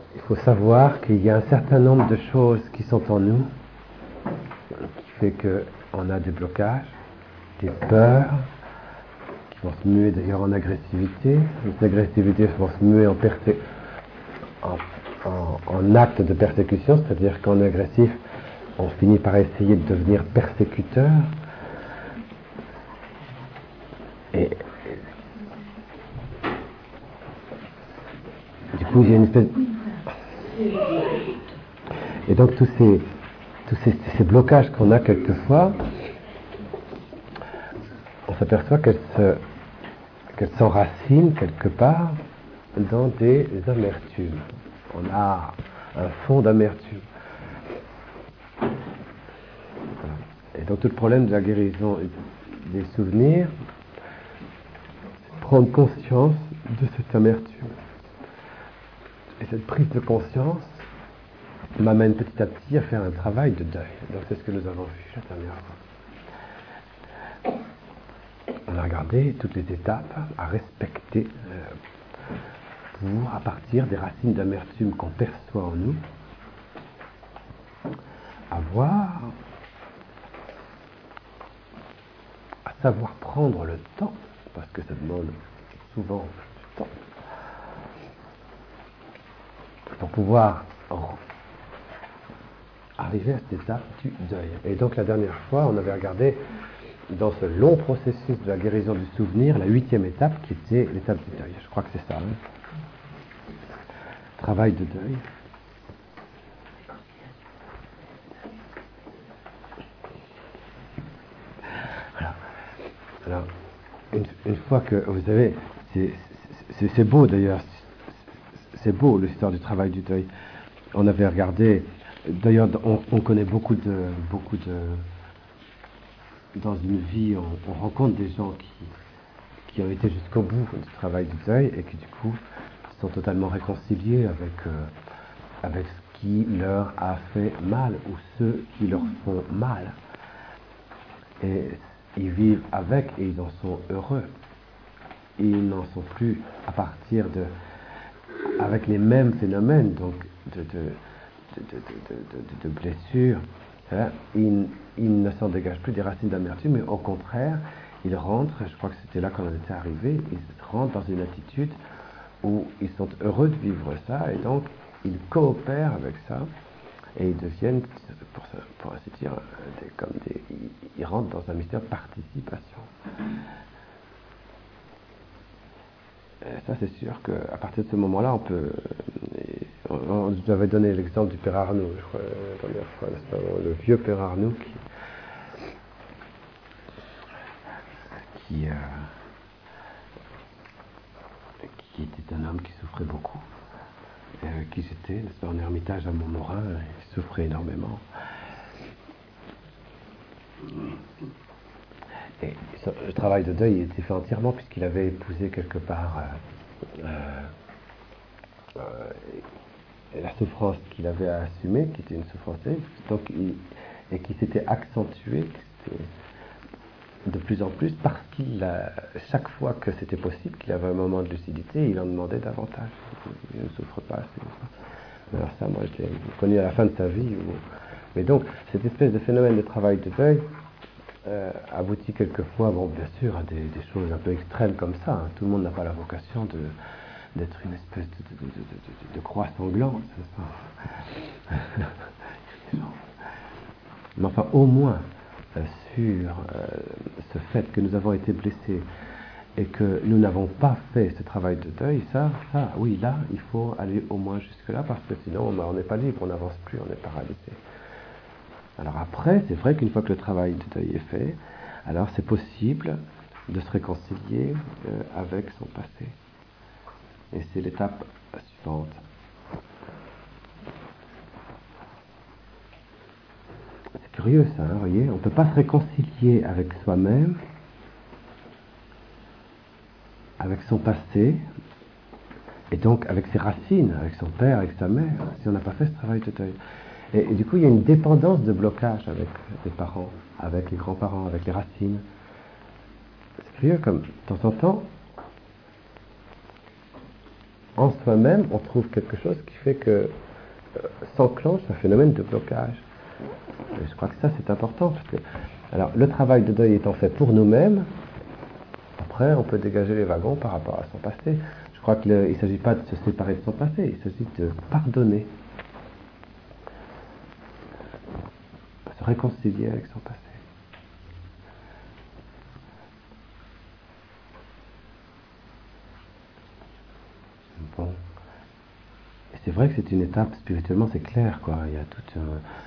il faut savoir qu'il y a un certain nombre de choses qui sont en nous, qui fait qu'on a des blocages, des peurs, qui vont se muer d'ailleurs en agressivité. Les agressivités vont se muer en acte de persécution, c'est-à-dire qu'en agressif, on finit par essayer de devenir persécuteur. Et du coup, il y a une espèce... Et donc tous ces blocages qu'on a quelquefois, on s'aperçoit qu'elles s'enracinent quelque part dans des amertumes. On a un fond d'amertume. Et donc tout le problème de la guérison des souvenirs, c'est prendre conscience de cette amertume. Et cette prise de conscience m'amène petit à petit à faire un travail de deuil. Donc c'est ce que nous avons vu la dernière fois. On a regardé toutes les étapes à respecter pour, à partir des racines d'amertume qu'on perçoit en nous, à savoir prendre le temps, parce que ça demande souvent du temps, pour pouvoir arriver à cette étape du deuil. Et donc la dernière fois, on avait regardé dans ce long processus de la guérison du souvenir, la 8e étape qui était l'étape du deuil. Je crois que c'est ça. Travail de deuil. Voilà. Alors, une fois que vous savez, c'est beau d'ailleurs, c'est beau l'histoire du travail du deuil. On avait regardé, d'ailleurs, on connaît beaucoup de dans une vie, on rencontre des gens qui ont été jusqu'au bout du travail du deuil et qui du coup sont totalement réconciliés avec ce qui leur a fait mal ou ceux qui leur font mal. Et ils vivent avec et ils en sont heureux. Et ils n'en sont plus à partir avec les mêmes phénomènes, donc de blessures. Hein, ils ne s'en dégagent plus des racines d'amertume, mais au contraire, ils rentrent, je crois que c'était là qu'on en était arrivé, ils rentrent dans une attitude où ils sont heureux de vivre ça, et donc ils coopèrent avec ça, et ils deviennent, pour ainsi dire, ils rentrent dans un mystère de participation. Et ça, c'est sûr qu'à partir de ce moment-là, on peut... On nous avait donné l'exemple du Père Arnoux, je crois, la première fois, n'est-ce pas, le vieux Père Arnoux qui était un homme qui souffrait beaucoup, qui j'étais, n'est-ce pas, en ermitage à Montmorin, il souffrait énormément. Et le travail de deuil était fait entièrement puisqu'il avait épousé quelque part la souffrance qu'il avait à assumer, qui était une souffrance terrible, donc et qui s'était accentuée de plus en plus parce chaque fois que c'était possible, qu'il avait un moment de lucidité, il en demandait davantage. Il ne souffre pas assez. Alors ça, moi, je l'ai connu à la fin de sa vie. Mais donc, cette espèce de phénomène de travail de deuil aboutit quelquefois, bon, bien sûr, à des choses un peu extrêmes comme ça. Hein. Tout le monde n'a pas la vocation d'être une espèce de croix sanglante. Mais enfin, au moins, sur ce fait que nous avons été blessés et que nous n'avons pas fait ce travail de deuil, ça, oui, là, il faut aller au moins jusque-là, parce que sinon, on n'est pas libre, on n'avance plus, on est paralysé. Alors après, c'est vrai qu'une fois que le travail de deuil est fait, alors c'est possible de se réconcilier avec son passé. Et c'est l'étape suivante. C'est curieux ça, hein, vous voyez, on ne peut pas se réconcilier avec soi-même, avec son passé, et donc avec ses racines, avec son père, avec sa mère, si on n'a pas fait ce travail de deuil. Et du coup, il y a une dépendance de blocage avec les parents, avec les grands-parents, avec les racines. C'est curieux, comme de temps en temps, en soi-même, on trouve quelque chose qui fait que s'enclenche un phénomène de blocage. Et je crois que ça, c'est important. Parce que, alors, le travail de deuil étant fait pour nous-mêmes, après, on peut dégager les wagons par rapport à son passé. Je crois qu'il ne s'agit pas de se séparer de son passé, il s'agit de pardonner, se réconcilier avec son passé. Bon. Et c'est vrai que c'est une étape, spirituellement, c'est clair, quoi. Il y a tout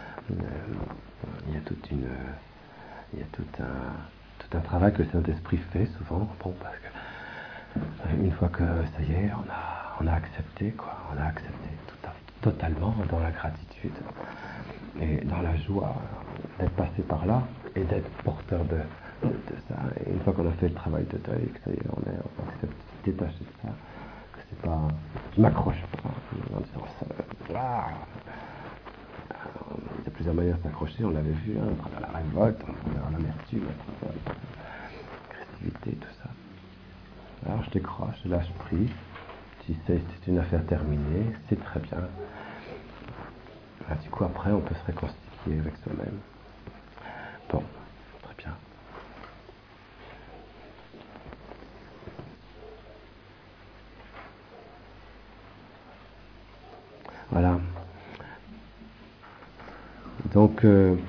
un travail que le Saint-Esprit fait souvent, bon, parce que une fois que ça y est, on a accepté, quoi. On a accepté totalement dans la gratitude et dans la joie d'être passé par là et d'être porteur de ça. Et une fois qu'on a fait le travail de deuil, que ça y est, on accepte de se détacher de ça, que c'est pas, je m'accroche pas en disant ça. Il y a plusieurs manières de s'accrocher, on l'avait vu, à travers la révolte, à travers l'amertume, à travers l'agressivité, tout ça. Alors je décroche, je lâche prise. Si c'est une affaire terminée, c'est très bien. Du coup, après, on peut se réconcilier avec soi-même. Bon, très bien. Voilà. Donc,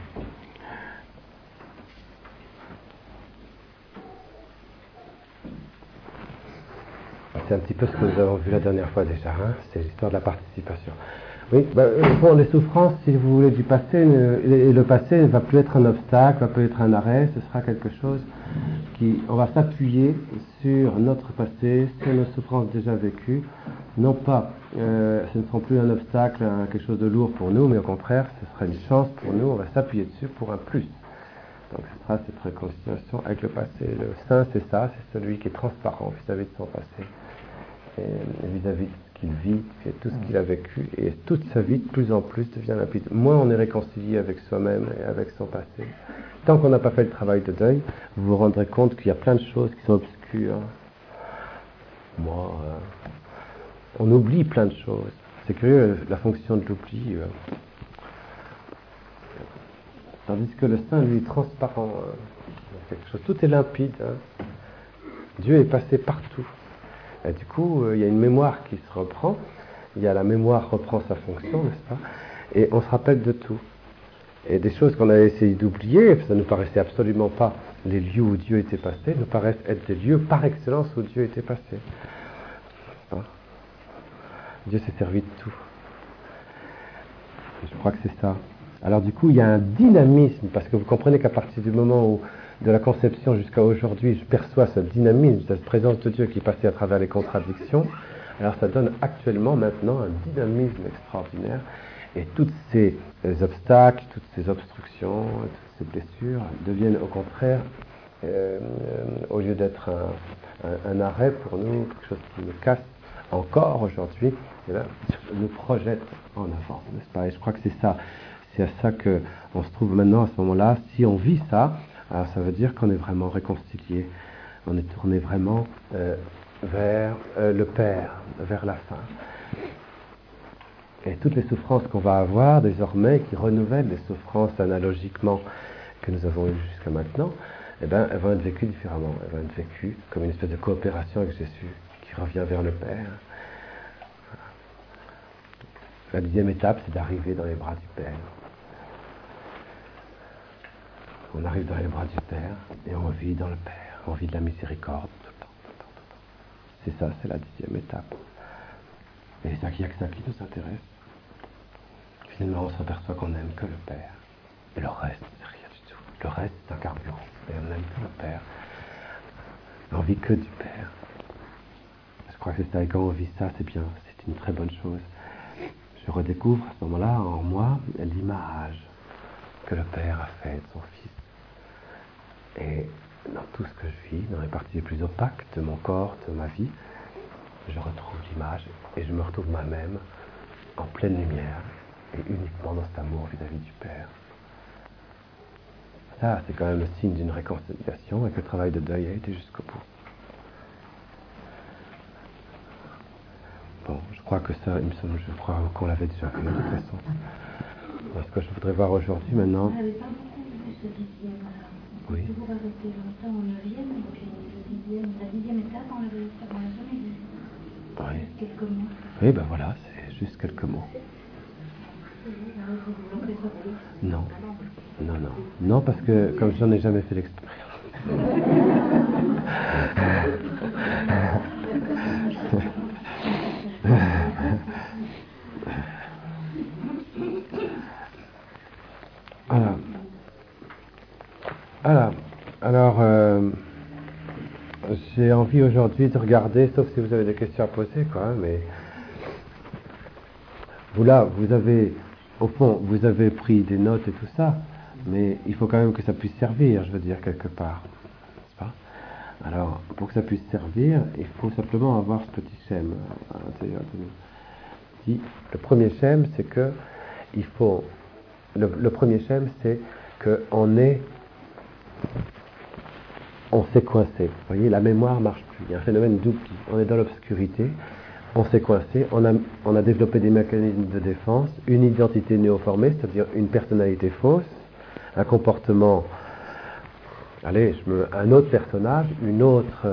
c'est un petit peu ce que nous avons vu la dernière fois déjà, hein, c'est l'histoire de la participation. Oui, bon, les souffrances, si vous voulez, du passé, et le passé ne va plus être un obstacle, va plus être un arrêt, ce sera quelque chose on va s'appuyer sur notre passé, sur nos souffrances déjà vécues. Non pas, ce ne seront plus un obstacle, quelque chose de lourd pour nous, mais au contraire, ce sera une chance pour nous, on va s'appuyer dessus pour un plus. Donc ce sera cette réconciliation avec le passé. Le saint, c'est ça, c'est celui qui est transparent vis-à-vis de son passé, et vis-à-vis de ce qu'il vit, et tout ce qu'il a vécu, et toute sa vie de plus en plus devient limpide. Moins on est réconcilié avec soi-même et avec son passé. Tant qu'on n'a pas fait le travail de deuil, vous vous rendrez compte qu'il y a plein de choses qui sont obscures. On oublie plein de choses. C'est curieux, la fonction de l'oubli. Tandis que le saint, lui, est transparent. Quelque chose, tout est limpide. Dieu est passé partout. Et du coup, il y a une mémoire qui se reprend. La mémoire reprend sa fonction, n'est-ce pas? Et on se rappelle de tout. Et des choses qu'on avait essayé d'oublier, ça ne nous paraissait absolument pas les lieux où Dieu était passé, nous paraissent être des lieux par excellence où Dieu était passé. Dieu s'est servi de tout. Et je crois que c'est ça. Alors du coup, il y a un dynamisme, parce que vous comprenez qu'à partir du moment où, de la conception jusqu'à aujourd'hui, je perçois ce dynamisme, cette présence de Dieu qui passait à travers les contradictions, alors ça donne actuellement, maintenant, un dynamisme extraordinaire. Et tous ces obstacles, toutes ces obstructions, toutes ces blessures deviennent au contraire, au lieu d'être un arrêt pour nous, quelque chose qui nous casse encore aujourd'hui, nous projette en avant, n'est-ce pas? Et je crois que c'est ça. C'est à ça qu'on se trouve maintenant à ce moment-là. Si on vit ça, alors ça veut dire qu'on est vraiment réconcilié. On est tourné vraiment vers le Père, vers la fin. Et toutes les souffrances qu'on va avoir désormais, qui renouvellent les souffrances analogiquement que nous avons eues jusqu'à maintenant, elles vont être vécues différemment. Elles vont être vécues comme une espèce de coopération avec Jésus qui revient vers le Père. La deuxième étape, c'est d'arriver dans les bras du Père. On arrive dans les bras du Père et on vit dans le Père. On vit de la miséricorde tout le temps. C'est ça, c'est la deuxième étape. Et il n'y a que ça qui nous intéresse. Finalement, on s'aperçoit qu'on n'aime que le Père. Et le reste, c'est rien du tout. Le reste, c'est un carburant. Et on n'aime que le Père. On vit que du Père. Je crois que c'est ça. Et quand on vit ça, c'est bien. C'est une très bonne chose. Je redécouvre à ce moment-là, en moi, l'image que le Père a fait de son Fils. Et dans tout ce que je vis, dans les parties les plus opaques de mon corps, de ma vie, je retrouve l'image et je me retrouve moi-même en pleine lumière et uniquement dans cet amour vis-à-vis du Père. Ça, c'est quand même le signe d'une réconciliation et que le travail de deuil a été jusqu'au bout. Bon. crois que ça, je crois qu'on l'avait déjà fait de toute façon. Ce que je voudrais voir aujourd'hui maintenant. On n'avait pas beaucoup vu ce dixième. On Oui. toujours arrêté longtemps au neuvième, et puis le dixième, la dixième étape, on l'a jamais vu. Oui. Juste quelques mots. Oui, ben voilà, c'est juste quelques mots. Non, non, non. Non, parce que comme j'en ai jamais fait l'expérience. Voilà. Alors, j'ai envie aujourd'hui de regarder, sauf si vous avez des questions à poser, quoi, mais vous là, vous avez, au fond, vous avez pris des notes et tout ça, mais il faut quand même que ça puisse servir, je veux dire, quelque part, n'est-ce pas? Alors, pour que ça puisse servir, il faut simplement avoir ce petit schème à l'intérieur de nous. Le premier schème, c'est que il faut, le premier schème, c'est que on s'est coincé. Vous voyez, la mémoire marche plus. Il y a un phénomène d'oubli. On est dans l'obscurité, on s'est coincé, on a développé des mécanismes de défense, une identité néoformée, c'est-à-dire une personnalité fausse, un comportement, un autre personnage, une autre,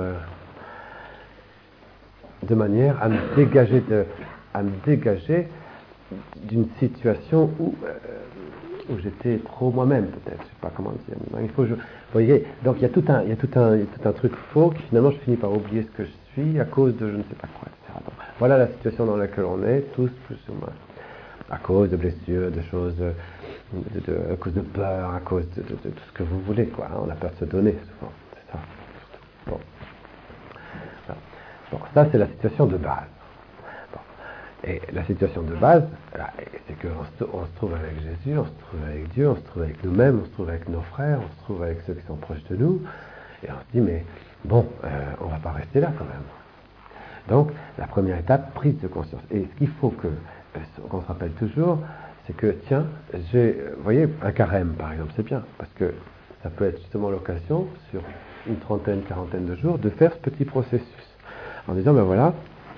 de manière à me dégager d'une situation où j'étais trop moi-même, peut-être, je sais pas comment dire. Vous voyez, donc il y a tout un truc faux qui finalement je finis par oublier ce que je suis à cause de je ne sais pas quoi, etc. Donc, voilà la situation dans laquelle on est, tous plus ou moins, à cause de blessures, de choses, à cause de peur, à cause de tout ce que vous voulez, quoi. On a peur de se donner souvent, c'est ça. Bon. Voilà. Bon, ça c'est la situation de base. Et la situation de base, c'est qu'on se trouve avec Jésus, on se trouve avec Dieu, on se trouve avec nous-mêmes, on se trouve avec nos frères, on se trouve avec ceux qui sont proches de nous, et on se dit, mais bon, on ne va pas rester là quand même. Donc, la première étape, prise de conscience. Et ce qu'il faut qu'on se rappelle toujours, c'est que, tiens, vous voyez, un carême par exemple, c'est bien, parce que ça peut être justement l'occasion, sur une trentaine, quarantaine de jours, de faire ce petit processus, en disant, ben voilà,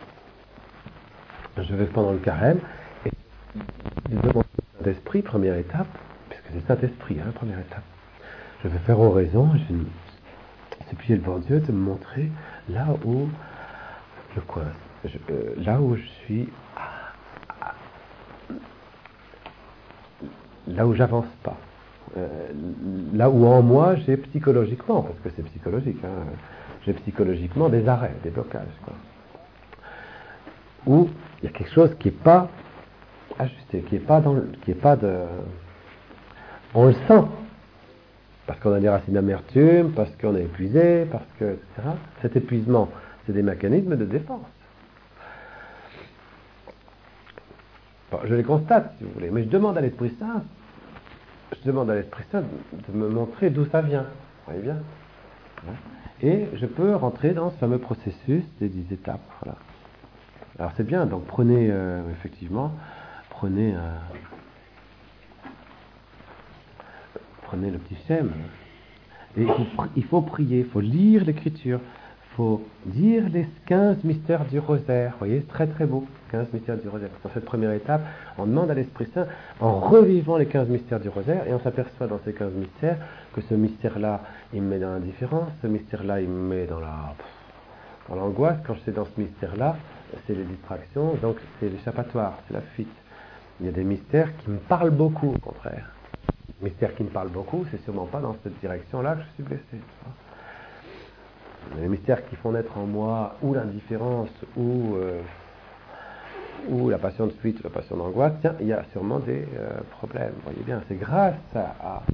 je vais pendant le carême et demander au Saint-Esprit, première étape, puisque c'est le Saint-Esprit, première étape. Je vais faire oraison, je vais supplier le bon Dieu de me montrer là où je coince, là où je suis, là où j'avance pas, là où en moi j'ai psychologiquement, parce que c'est psychologique, j'ai psychologiquement des arrêts, des blocages, quoi. Où il y a quelque chose qui n'est pas ajusté, qui est pas on le sent, parce qu'on a des racines d'amertume, parce qu'on est épuisé, parce que, etc. Cet épuisement, c'est des mécanismes de défense. Bon, je les constate, si vous voulez, mais je demande à l'Esprit Saint de me montrer d'où ça vient. Vous voyez bien? Et je peux rentrer dans ce fameux processus des 10 étapes. Voilà. Alors c'est bien, donc prenez le petit schème. Et il faut prier, il faut lire l'écriture, il faut dire les 15 mystères du rosaire. Vous voyez, c'est très très beau, 15 mystères du rosaire. Dans cette première étape, on demande à l'Esprit Saint, en revivant les 15 mystères du rosaire, et on s'aperçoit dans ces 15 mystères que ce mystère-là, il me met dans l'indifférence, ce mystère-là, il me met dans l'angoisse. Quand je suis dans ce mystère-là, c'est les distractions, donc c'est l'échappatoire, c'est la fuite. Il y a des mystères qui me parlent beaucoup, au contraire. Les mystères qui me parlent beaucoup, c'est sûrement pas dans cette direction-là que je suis blessé. Les mystères qui font naître en moi ou l'indifférence ou la passion de fuite, la passion d'angoisse, tiens, il y a sûrement des problèmes. Vous voyez bien, c'est grâce à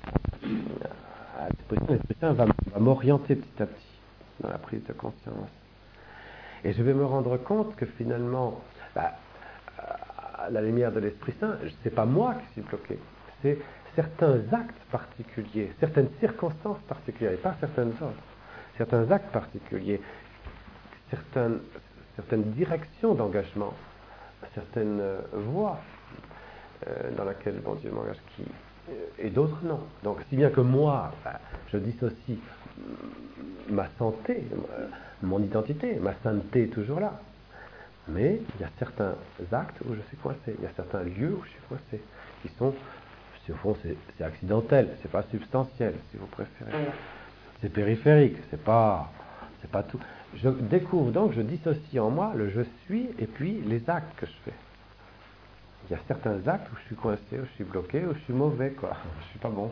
l'Esprit Saint va m'orienter petit à petit dans la prise de conscience. Et je vais me rendre compte que finalement, à la lumière de l'Esprit Saint, c'est pas moi qui suis bloqué, c'est certains actes particuliers, certaines circonstances particulières, et pas certaines autres, certains actes particuliers, certaines directions d'engagement, certaines voies dans lesquelles bon Dieu m'engage, et d'autres non. Donc, si bien que moi, je dissocie ma santé, mon identité, ma sainteté est toujours là. Mais il y a certains actes où je suis coincé, il y a certains lieux où je suis coincé, qui sont, au fond, c'est accidentel, c'est pas substantiel, si vous préférez. C'est périphérique, c'est pas tout. Je découvre donc, je dissocie en moi le je suis et puis les actes que je fais. Il y a certains actes où je suis coincé, où je suis bloqué, où je suis mauvais, quoi. Je suis pas bon.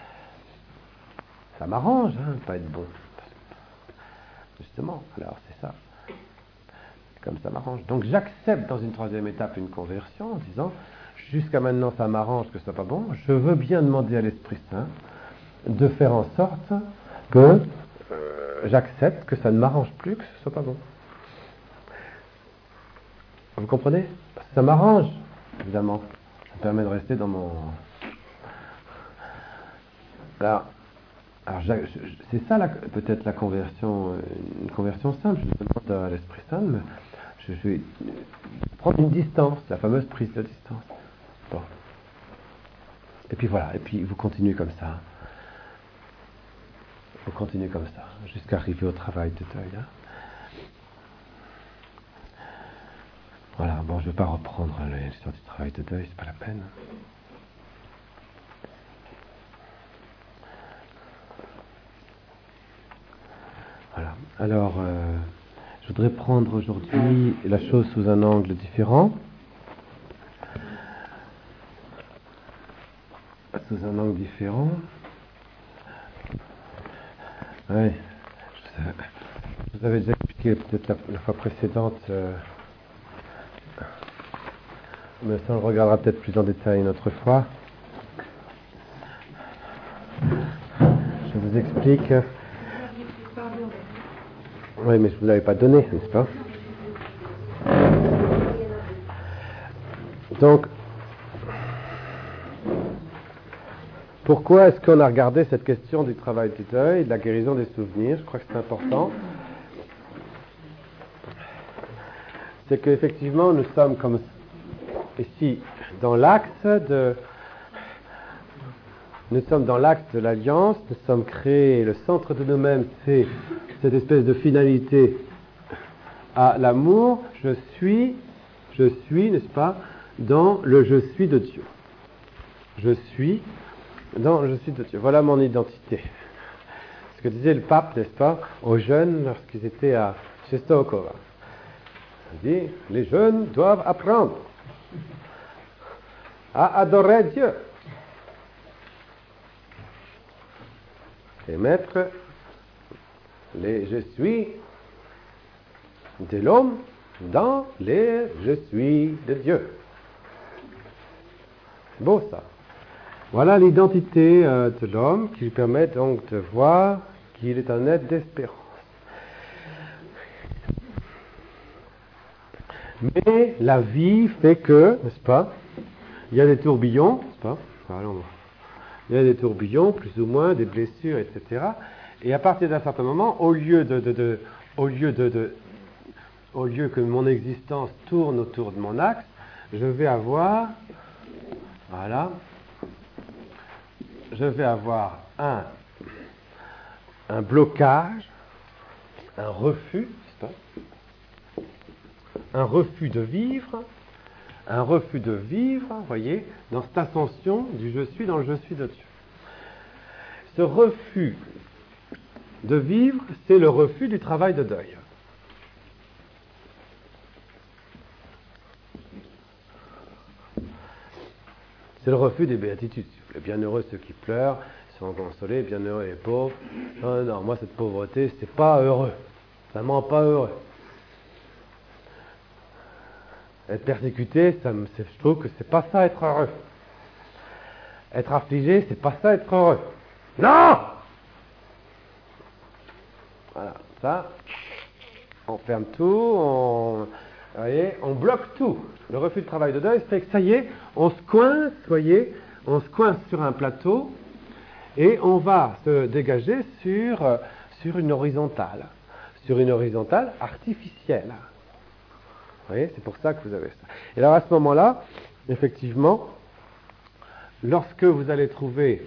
Ça m'arrange, de pas être bon. Justement, alors c'est ça. Comme ça m'arrange. Donc j'accepte dans une troisième étape une conversion en disant, jusqu'à maintenant ça m'arrange que ce soit pas bon, je veux bien demander à l'Esprit Saint de faire en sorte que j'accepte que ça ne m'arrange plus, que ce soit pas bon. Vous comprenez? Parce que ça m'arrange, évidemment. Ça me permet de rester dans mon... Alors c'est ça peut-être la conversion, une conversion simple. Je demande à l'Esprit Saint, je vais prendre une distance, la fameuse prise de distance. Bon. Et puis voilà, et puis vous continuez comme ça. Vous continuez comme ça, jusqu'à arriver au travail de deuil. Hein. Voilà, bon, je ne vais pas reprendre l'histoire du travail de deuil, c'est pas la peine. Voilà, alors, je voudrais prendre aujourd'hui la chose sous un angle différent. Sous un angle différent. Oui, je vous avais déjà expliqué peut-être la fois précédente, mais ça on le regardera peut-être plus en détail une autre fois. Je vous explique. Oui, mais je ne vous l'avais pas donné, n'est-ce pas? Donc, pourquoi est-ce qu'on a regardé cette question du travail du deuil, de la guérison des souvenirs? Je crois que c'est important. C'est qu'effectivement, nous sommes comme ici dans l'axe de... Nous sommes dans l'axe de l'alliance, nous sommes créés, le centre de nous-mêmes, c'est cette espèce de finalité à l'amour. Je suis, n'est-ce pas, dans le je suis de Dieu. Je suis dans le je suis de Dieu. Voilà mon identité. Ce que disait le pape, n'est-ce pas, aux jeunes lorsqu'ils étaient à Czestochowa. Il dit, les jeunes doivent apprendre à adorer Dieu et mettre les je suis de l'homme dans les je suis de Dieu. C'est beau ça. Voilà l'identité de l'homme qui lui permet donc de voir qu'il est un être d'espérance. Mais la vie fait que, n'est-ce pas, il y a des tourbillons, n'est-ce pas? Il y a des tourbillons, plus ou moins, des blessures, etc. Et à partir d'un certain moment, au lieu que mon existence tourne autour de mon axe, je vais avoir, voilà, je vais avoir un blocage, un refus, n'est-ce pas? Un refus de vivre, vous voyez, dans cette ascension du je suis dans le je suis de Dieu. Ce refus de vivre, c'est le refus du travail de deuil. C'est le refus des béatitudes. Les bienheureux ceux qui pleurent, sont consolés, bienheureux les pauvres. Non, moi cette pauvreté, c'est pas heureux. Ça me rend pas heureux. Être persécuté, je trouve que c'est pas ça être heureux. Être affligé, c'est pas ça être heureux. Non! Voilà, ça, on ferme tout, vous voyez, on bloque tout. Le refus de travail de deuil, c'est que ça y est, on se coince, voyez, on se coince sur un plateau et on va se dégager sur une horizontale artificielle. Vous voyez, c'est pour ça que vous avez ça. Et alors à ce moment-là, effectivement, lorsque vous allez trouver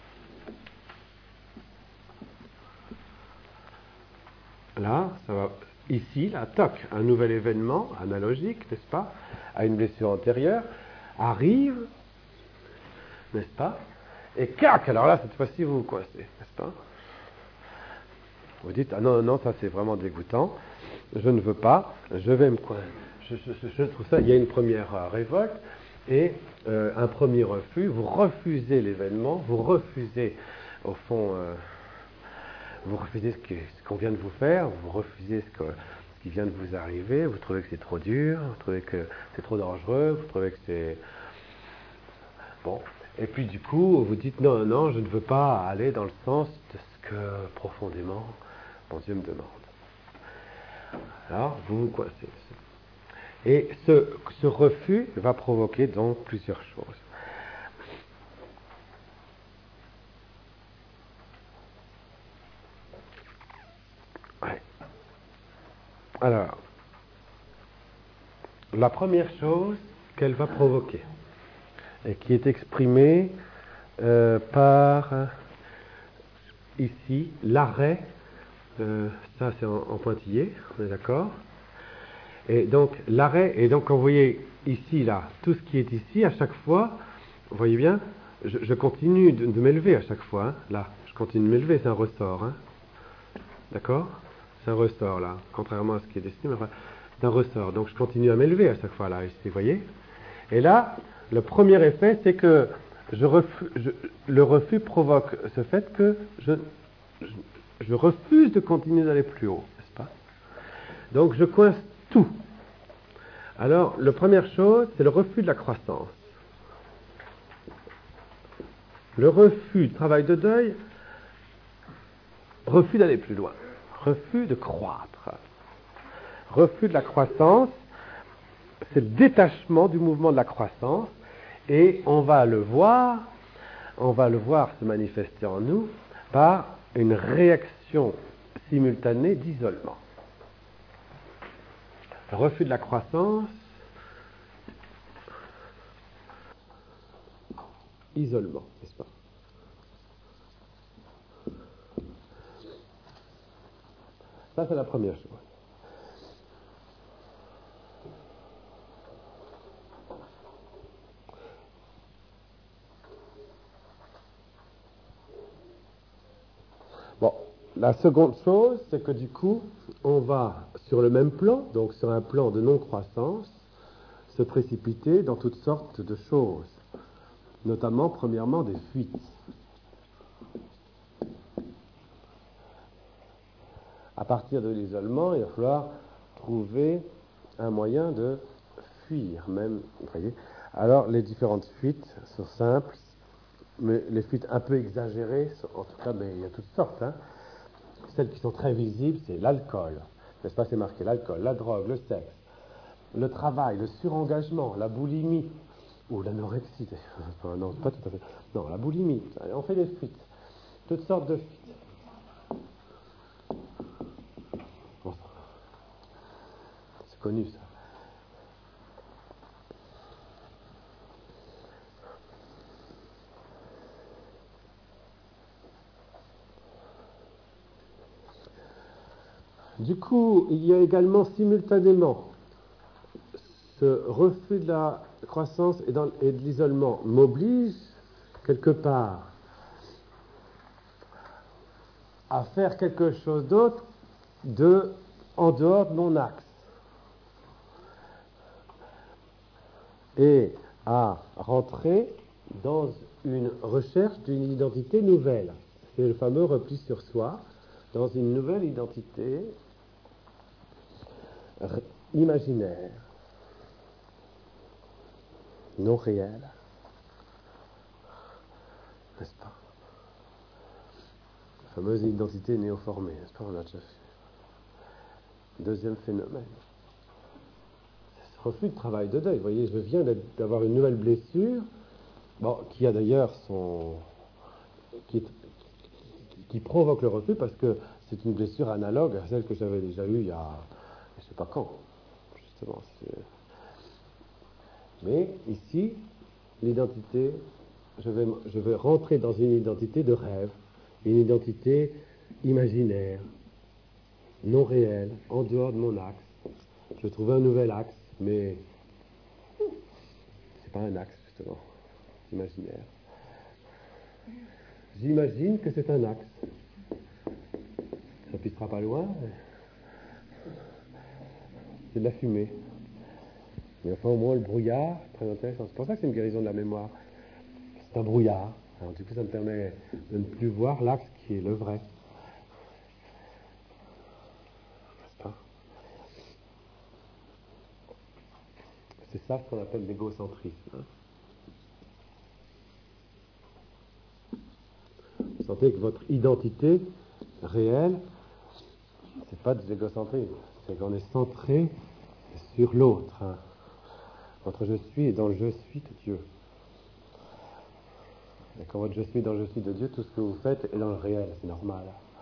là, ça va, ici, là, toc, un nouvel événement analogique, n'est-ce pas, à une blessure antérieure, arrive, n'est-ce pas, et cac, alors là, cette fois-ci, vous vous coincez, n'est-ce pas? Vous dites, ah non, non, ça c'est vraiment dégoûtant, je ne veux pas, je vais me coincer. Je trouve ça, il y a une première révolte et un premier refus, vous refusez l'événement, vous refusez, au fond, vous refusez ce qu'on vient de vous faire, vous refusez ce qui vient de vous arriver, vous trouvez que c'est trop dur, vous trouvez que c'est trop dangereux, vous trouvez que c'est... Bon, et puis du coup, vous dites, non, non, je ne veux pas aller dans le sens de ce que profondément mon Dieu me demande. Alors, vous vous coincez. Et ce refus va provoquer donc plusieurs choses. Ouais. Alors, la première chose qu'elle va provoquer, et qui est exprimée par, ici, l'arrêt, ça c'est en pointillé, on est d'accord? Et donc l'arrêt, et donc quand vous voyez ici, là, tout ce qui est ici, à chaque fois, vous voyez bien, je continue de m'élever à chaque fois, hein, là, je continue de m'élever, c'est un ressort, hein, d'accord? C'est un ressort, là, contrairement à ce qui est dessiné, mais enfin, c'est un ressort, donc je continue à m'élever à chaque fois, là, ici, vous voyez? Et là, le premier effet, c'est que le refus provoque ce fait que je refuse de continuer d'aller plus haut, n'est-ce pas? Donc je coince tout. Alors, la première chose, c'est le refus de la croissance. Le refus du travail de deuil, refus d'aller plus loin, refus de croître. Refus de la croissance, c'est le détachement du mouvement de la croissance, et on va le voir se manifester en nous par une réaction simultanée d'isolement. Le refus de la croissance, isolement, n'est-ce pas? Ça, c'est la première chose. Bon, la seconde chose, c'est que du coup, on va sur le même plan, donc sur un plan de non-croissance, se précipiter dans toutes sortes de choses, notamment, premièrement, des fuites. À partir de l'isolement, il va falloir trouver un moyen de fuir, même, vous voyez. Alors, les différentes fuites sont simples, mais les fuites un peu exagérées, en tout cas, mais il y a toutes sortes, hein. Celles qui sont très visibles, c'est l'alcool, n'est-ce pas, c'est marqué, l'alcool, la drogue, le sexe, le travail, le surengagement, la boulimie, ou l'anorexie, non, pas tout à fait, non, la boulimie, on fait des fuites, toutes sortes de fuites. Bon, c'est connu ça. Du coup, il y a également simultanément ce refus de la croissance et de l'isolement m'oblige quelque part à faire quelque chose d'autre en dehors de mon axe et à rentrer dans une recherche d'une identité nouvelle. C'est le fameux repli sur soi, dans une nouvelle identité imaginaire, non réelle, n'est-ce pas? La fameuse identité néoformée, n'est-ce pas? On l'a déjà fait. Deuxième phénomène, c'est ce refus de travail de deuil. Vous voyez, je viens d'avoir une nouvelle blessure, bon, qui a d'ailleurs qui provoque le refus parce que c'est une blessure analogue à celle que j'avais déjà eue il y a, je ne sais pas quand, justement. Mais ici, l'identité, je vais rentrer dans une identité de rêve, une identité imaginaire. non réel, en dehors de mon axe. Je vais trouver un nouvel axe, mais c'est pas un axe, justement, imaginaire. J'imagine que c'est un axe. Ça pissera pas loin. C'est de la fumée. Mais enfin, au moins, le brouillard, très intéressant. C'est pour ça que c'est une guérison de la mémoire. C'est un brouillard. Alors, du coup, ça me permet de ne plus voir l'axe qui est le vrai. N'est-ce pas? C'est ça ce qu'on appelle l'égocentrisme. Vous sentez que votre identité réelle, c'est pas de l'égocentrisme. C'est qu'on est centré sur l'autre. Votre je suis est dans le je suis de Dieu. Et quand votre je suis dans le je suis de Dieu, tout ce que vous faites est dans le réel, c'est normal.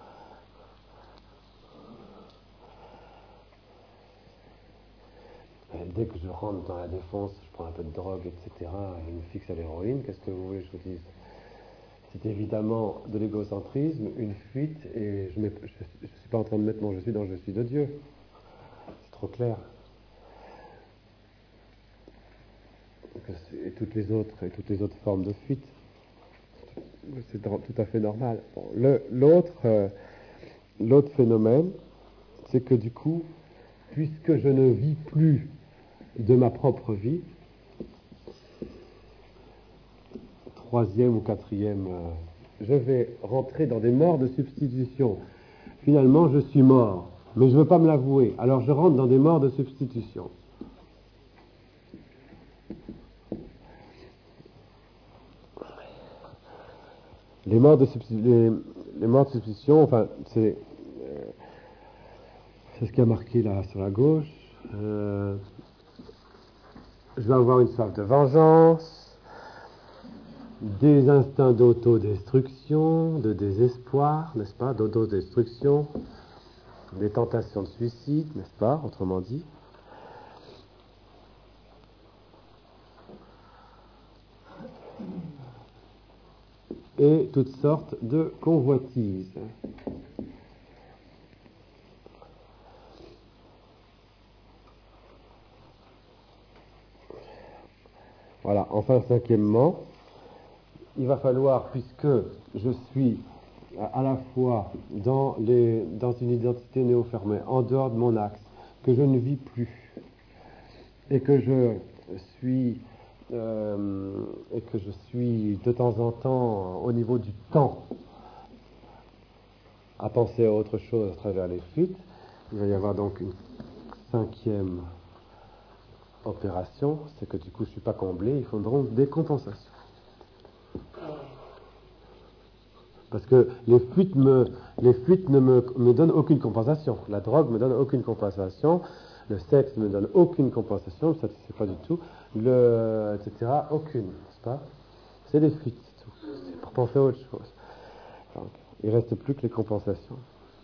Et dès que je rentre dans la défense, je prends un peu de drogue, etc., et je me fixe à l'héroïne, qu'est-ce que vous voulez que je vous dise? C'est évidemment de l'égocentrisme, une fuite, et je ne suis pas en train de mettre mon je suis dans le je suis de Dieu. C'est trop clair. Et toutes les autres formes de fuite, c'est tout à fait normal. Bon, l'autre phénomène, c'est que du coup, puisque je ne vis plus de ma propre vie, troisième ou quatrième, je vais rentrer dans des morts de substitution. Finalement, je suis mort, mais je ne veux pas me l'avouer. Alors je rentre dans des morts de substitution. Les morts de substitution, enfin, c'est ce qui a marqué là sur la gauche. Je vais avoir une soif de vengeance, des instincts d'autodestruction, de désespoir, n'est-ce pas, d'autodestruction, des tentations de suicide, n'est-ce pas, autrement dit. Et toutes sortes de convoitises. Voilà, enfin, cinquièmement, il va falloir, puisque je suis à la fois dans une identité néo-fermée, en dehors de mon axe, que je ne vis plus, et que je suis de temps en temps au niveau du temps à penser à autre chose à travers les fuites, il va y avoir donc une cinquième opération, c'est que du coup je ne suis pas comblé, il faudra des compensations. Parce que les fuites ne me donnent aucune compensation. La drogue me donne aucune compensation, le sexe me donne aucune compensation, ça ne sais pas du tout, etc. Aucune, n'est-ce pas? C'est des fuites, c'est tout. C'est pour penser à autre chose. Donc, il ne reste plus que les compensations.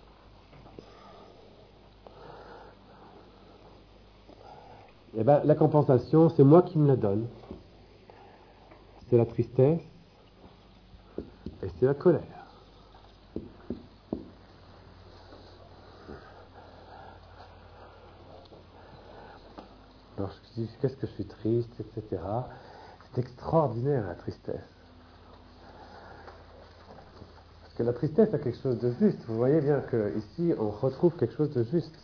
Eh bien, la compensation, c'est moi qui me la donne. C'est la tristesse et c'est la colère. Alors je dis, qu'est-ce que je suis triste, etc. C'est extraordinaire la tristesse. Parce que la tristesse a quelque chose de juste. Vous voyez bien qu'ici, on retrouve quelque chose de juste.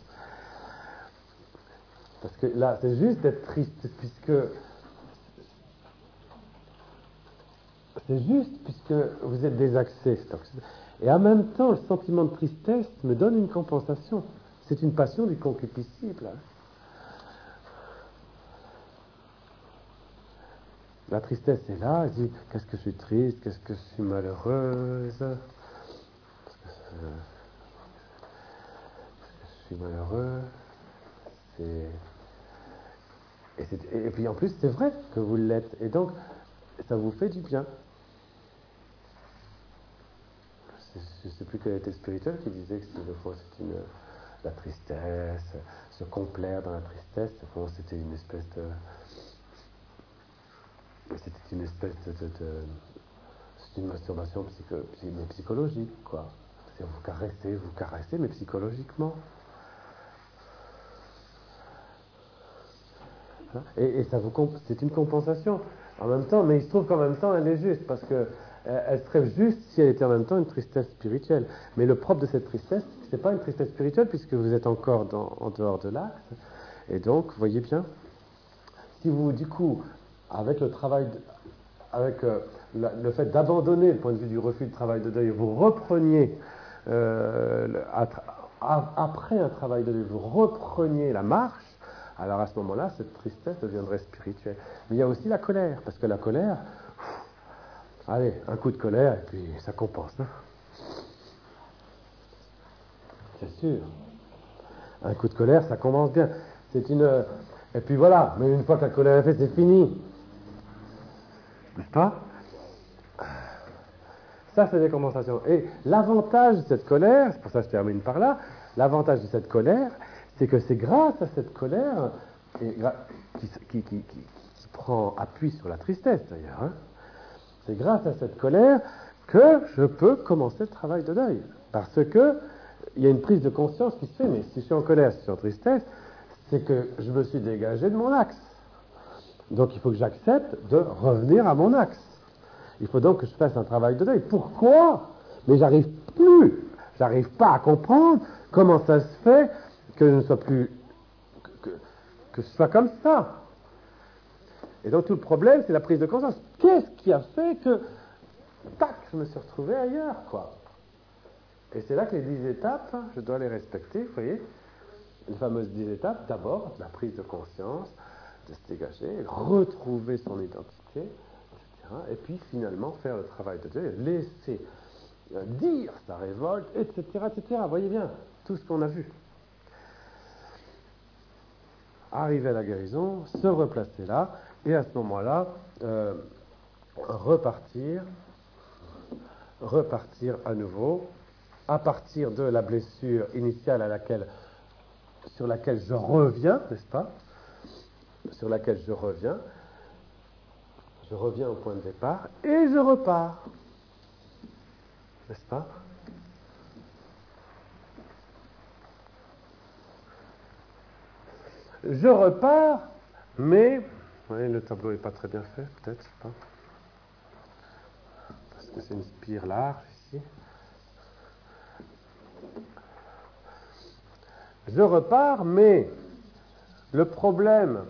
Parce que là, c'est juste d'être triste, puisque vous êtes désaxé. Et en même temps, le sentiment de tristesse me donne une compensation. C'est une passion du concupiscible. La tristesse est là, elle dit, qu'est-ce que je suis triste, qu'est-ce que je suis malheureuse, je suis malheureux. Et puis en plus, c'est vrai que vous l'êtes. Et donc, ça vous fait du bien. Je ne sais plus quel était spirituel qui disait que des fois la tristesse, se complaire dans la tristesse, c'était une espèce de c'est une masturbation psychologique, quoi. C'est vous caressez, mais psychologiquement. Et c'est une compensation en même temps, mais il se trouve qu'en même temps, elle est juste, parce que elle serait juste si elle était en même temps une tristesse spirituelle. Mais le propre de cette tristesse, c'est pas une tristesse spirituelle, puisque vous êtes encore en dehors de l'axe. Et donc, vous voyez bien, si vous, du coup, avec le travail, avec le fait d'abandonner le point de vue du refus du travail de deuil, vous repreniez, après un travail de deuil, vous repreniez la marche, alors à ce moment-là, cette tristesse deviendrait spirituelle. Mais il y a aussi la colère, parce que la colère, allez, un coup de colère, et puis ça compense. Hein. C'est sûr. Un coup de colère, ça commence bien. Et puis voilà, mais une fois que la colère est faite, c'est fini. N'est-ce pas? Ça, c'est des compensations. Et l'avantage de cette colère, c'est pour ça que je termine par là, l'avantage de cette colère, c'est que c'est grâce à cette colère, qui prend appui sur la tristesse d'ailleurs, hein, c'est grâce à cette colère que je peux commencer le travail de deuil. Parce que il y a une prise de conscience qui se fait, mais si je suis en colère, si je suis en tristesse, c'est que je me suis dégagé de mon axe. Donc il faut que j'accepte de revenir à mon axe. Il faut donc que je fasse un travail de deuil. Pourquoi? Mais j'arrive pas à comprendre comment ça se fait que je ne sois plus, que ce soit comme ça. Et donc tout le problème, c'est la prise de conscience. Qu'est-ce qui a fait que, tac, je me suis retrouvé ailleurs, quoi? Et c'est là que les 10 étapes, je dois les respecter, vous voyez, les fameuses 10 étapes. D'abord, la prise de conscience, de se dégager, retrouver son identité, etc. Et puis finalement faire le travail de Dieu, laisser dire sa révolte, etc., etc. Vous voyez bien, tout ce qu'on a vu. Arriver à la guérison, se replacer là, et à ce moment-là, repartir à nouveau, à partir de la blessure initiale sur laquelle je reviens, n'est-ce pas? Sur laquelle je reviens au point de départ, et je repars, n'est-ce pas? Je repars, mais, vous voyez, le tableau n'est pas très bien fait, peut-être, je sais pas, parce que c'est une spire large ici. Je repars, mais le problème,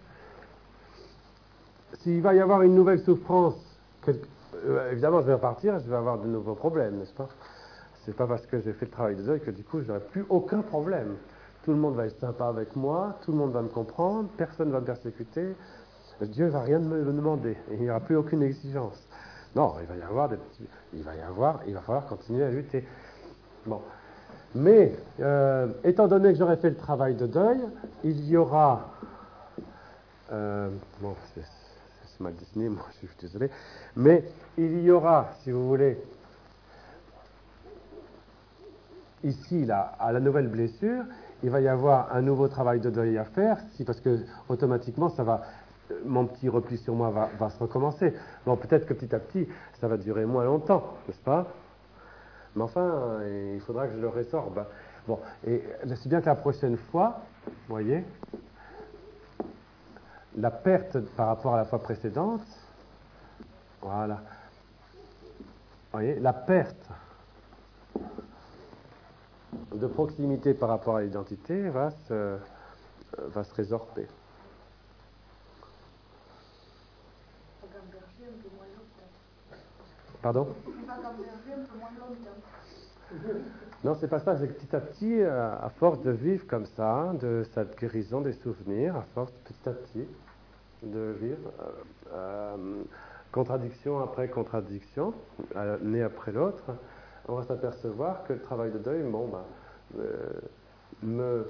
s'il va y avoir une nouvelle souffrance, évidemment je vais repartir, je vais avoir de nouveaux problèmes, n'est-ce pas? C'est pas parce que j'ai fait le travail de deuil que du coup je n'aurai plus aucun problème. Tout le monde va être sympa avec moi, tout le monde va me comprendre, personne ne va me persécuter, Dieu ne va rien me demander, et il n'y aura plus aucune exigence. Non, il va falloir continuer à lutter. Bon. Mais, étant donné que j'aurais fait le travail de deuil, il y aura... bon, c'est mal dessiné, moi je suis désolé. Mais il y aura, si vous voulez, ici, là, à la nouvelle blessure, il va y avoir un nouveau travail de deuil à faire, parce que automatiquement, mon petit repli sur moi va se recommencer. Bon, peut-être que petit à petit, ça va durer moins longtemps, n'est-ce pas? Mais enfin, il faudra que je le résorbe. Bon, et c'est bien que la prochaine fois, vous voyez, la perte par rapport à la fois précédente, voilà, vous voyez, la perte de proximité par rapport à l'identité va se résorber. Pardon? Non, c'est pas ça, c'est que petit à petit, à force de vivre comme ça, de cette guérison des souvenirs, à force petit à petit de vivre contradiction après contradiction, l'année après l'autre, on va s'apercevoir que le travail de deuil, bon, me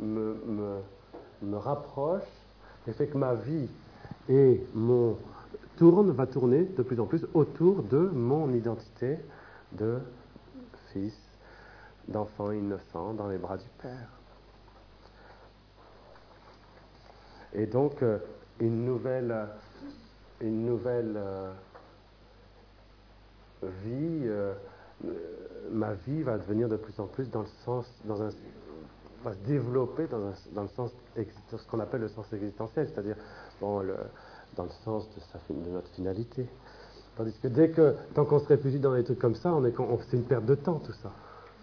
rapproche et fait que ma vie et va tourner de plus en plus autour de mon identité de fils, d'enfant innocent dans les bras du Père. Et donc, une nouvelle vie, ma vie va devenir de plus en plus dans va se développer dans le sens, ce qu'on appelle le sens existentiel, c'est-à-dire dans le sens de notre finalité. Tandis que tant qu'on se réfugie dans des trucs comme ça, c'est une perte de temps tout ça.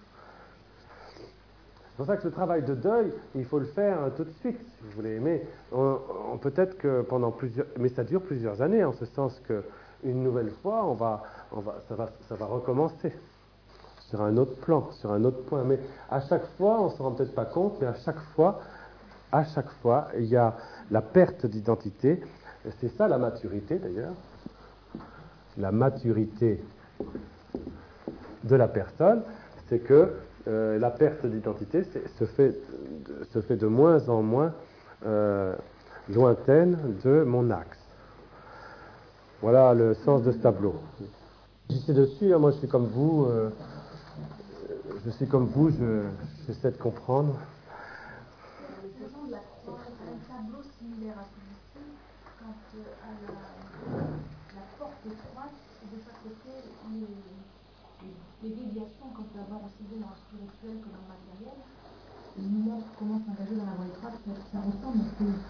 C'est pour ça que ce travail de deuil, il faut le faire tout de suite, si vous voulez. Mais peut-être que mais ça dure plusieurs années, en ce sens que une nouvelle fois, ça va recommencer sur un autre plan, sur un autre point. Mais à chaque fois, on ne se rend peut-être pas compte, mais à chaque fois, il y a la perte d'identité. Et c'est ça la maturité d'ailleurs. La maturité de la personne, c'est que la perte d'identité se fait de moins en moins lointaine de mon axe. Voilà le sens de ce tableau. J'étais dessus, moi je suis comme vous, j'essaie de comprendre. Le serment de la croix, c'est un tableau similaire à celui-ci, quand à la porte étroite, de chaque côté, les déviations qu'on peut avoir aussi bien dans le spirituel que dans le matériel, nous montrent comment s'engager dans la voie étroite, ça ressemble un peu.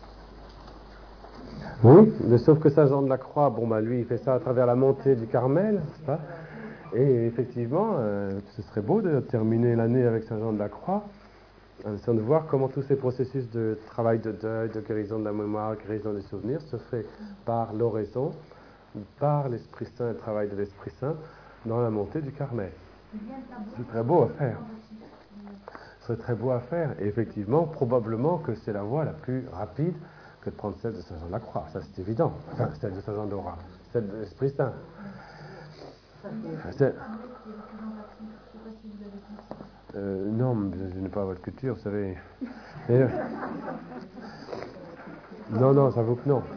Oui, mais sauf que Saint Jean de la Croix, lui, il fait ça à travers la montée du Carmel, n'est-ce pas? Et effectivement, ce serait beau de terminer l'année avec Saint Jean de la Croix, en essayant de voir comment tous ces processus de travail de deuil, de guérison de la mémoire, guérison des souvenirs, se fait par l'oraison, par l'Esprit Saint, le travail de l'Esprit Saint, dans la montée du Carmel. C'est très beau à faire. Ce serait très beau à faire. Et effectivement, probablement que c'est la voie la plus rapide que de prendre celle de Saint Jean de la Croix. Ça, c'est évident. Enfin, celle de Saint Jean d'Aura. Celle de l'Esprit Saint. Non, mais je n'ai pas votre culture, vous savez. Et, non, j'avoue que non.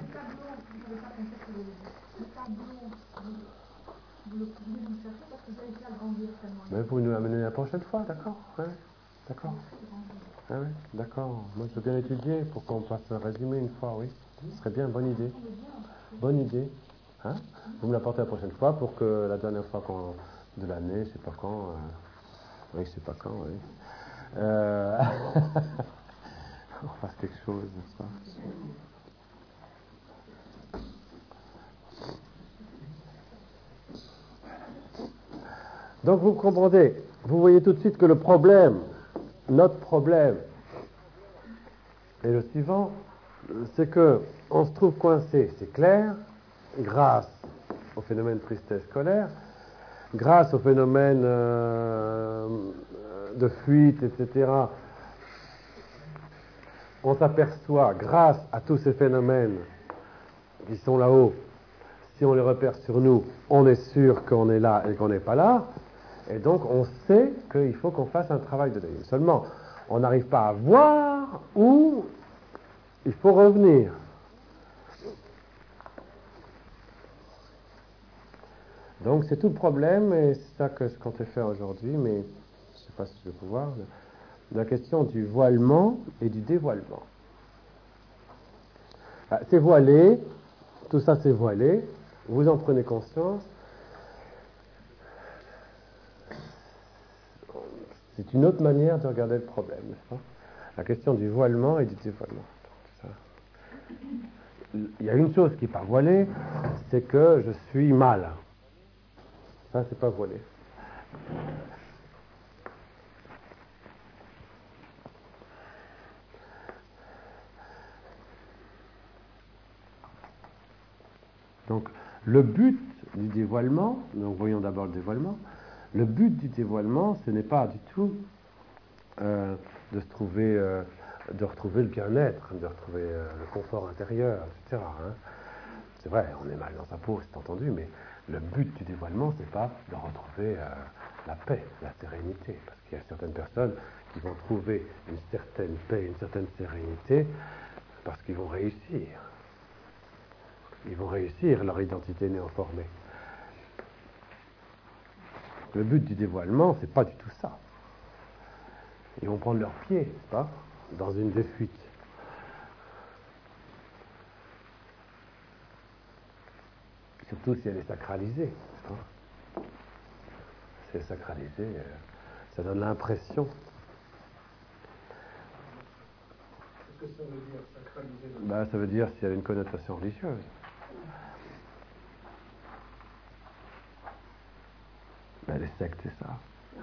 Mais vous nous l'amenez la prochaine fois, d'accord? Ouais, d'accord. Ah oui, d'accord. Moi, je veux bien étudier pour qu'on fasse un résumé une fois, oui. Ce serait bien, bonne idée. Bonne idée. Hein? Vous me l'apportez la prochaine fois pour que la dernière fois de l'année, je sais pas quand. Oui, je sais pas quand, oui. On fasse quelque chose, n'est-ce pas? Donc vous comprendez, vous voyez tout de suite que notre problème est le suivant, c'est que on se trouve coincé, c'est clair, grâce au phénomène tristesse-colère, grâce au phénomène de fuite, etc. On s'aperçoit, grâce à tous ces phénomènes qui sont là-haut, si on les repère sur nous, on est sûr qu'on est là et qu'on n'est pas là. Et donc, on sait qu'il faut qu'on fasse un travail de deuil. Seulement, on n'arrive pas à voir où il faut revenir. Donc, c'est tout le problème, et c'est ça que je comptais faire aujourd'hui, mais je ne sais pas si je vais pouvoir. La question du voilement et du dévoilement. C'est voilé, tout ça c'est voilé, vous en prenez conscience. C'est une autre manière de regarder le problème, n'est-ce pas? La question du voilement et du dévoilement. Il y a une chose qui n'est pas voilée, c'est que je suis mal. Ça, c'est pas voilé. Donc, le but du dévoilement, donc voyons d'abord le dévoilement, le but du dévoilement, ce n'est pas du tout de retrouver le bien-être, de retrouver le confort intérieur, etc. Hein. C'est vrai, on est mal dans sa peau, c'est entendu, mais le but du dévoilement, c'est pas de retrouver la paix, la sérénité, parce qu'il y a certaines personnes qui vont trouver une certaine paix, une certaine sérénité, parce qu'ils vont réussir. Ils vont réussir leur identité néoformée. Le but du dévoilement, c'est pas du tout ça. Ils vont prendre leurs pieds, pas, dans une des fuites. Surtout si elle est sacralisée. Hein. Si elle est sacralisée, ça donne l'impression ça veut dire sacraliser le... Ça veut dire s'il y a une connotation religieuse. Les sectes, c'est ça.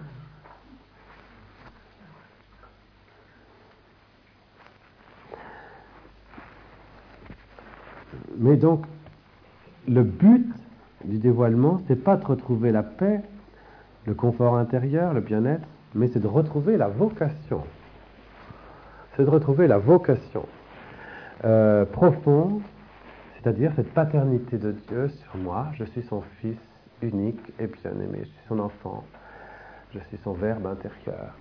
Mais donc, le but du dévoilement, c'est pas de retrouver la paix, le confort intérieur, le bien-être, mais c'est de retrouver la vocation. C'est de retrouver la vocation profonde, c'est-à-dire cette paternité de Dieu sur moi. Je suis son fils unique et bien-aimé, je suis son enfant, je suis son verbe intérieur.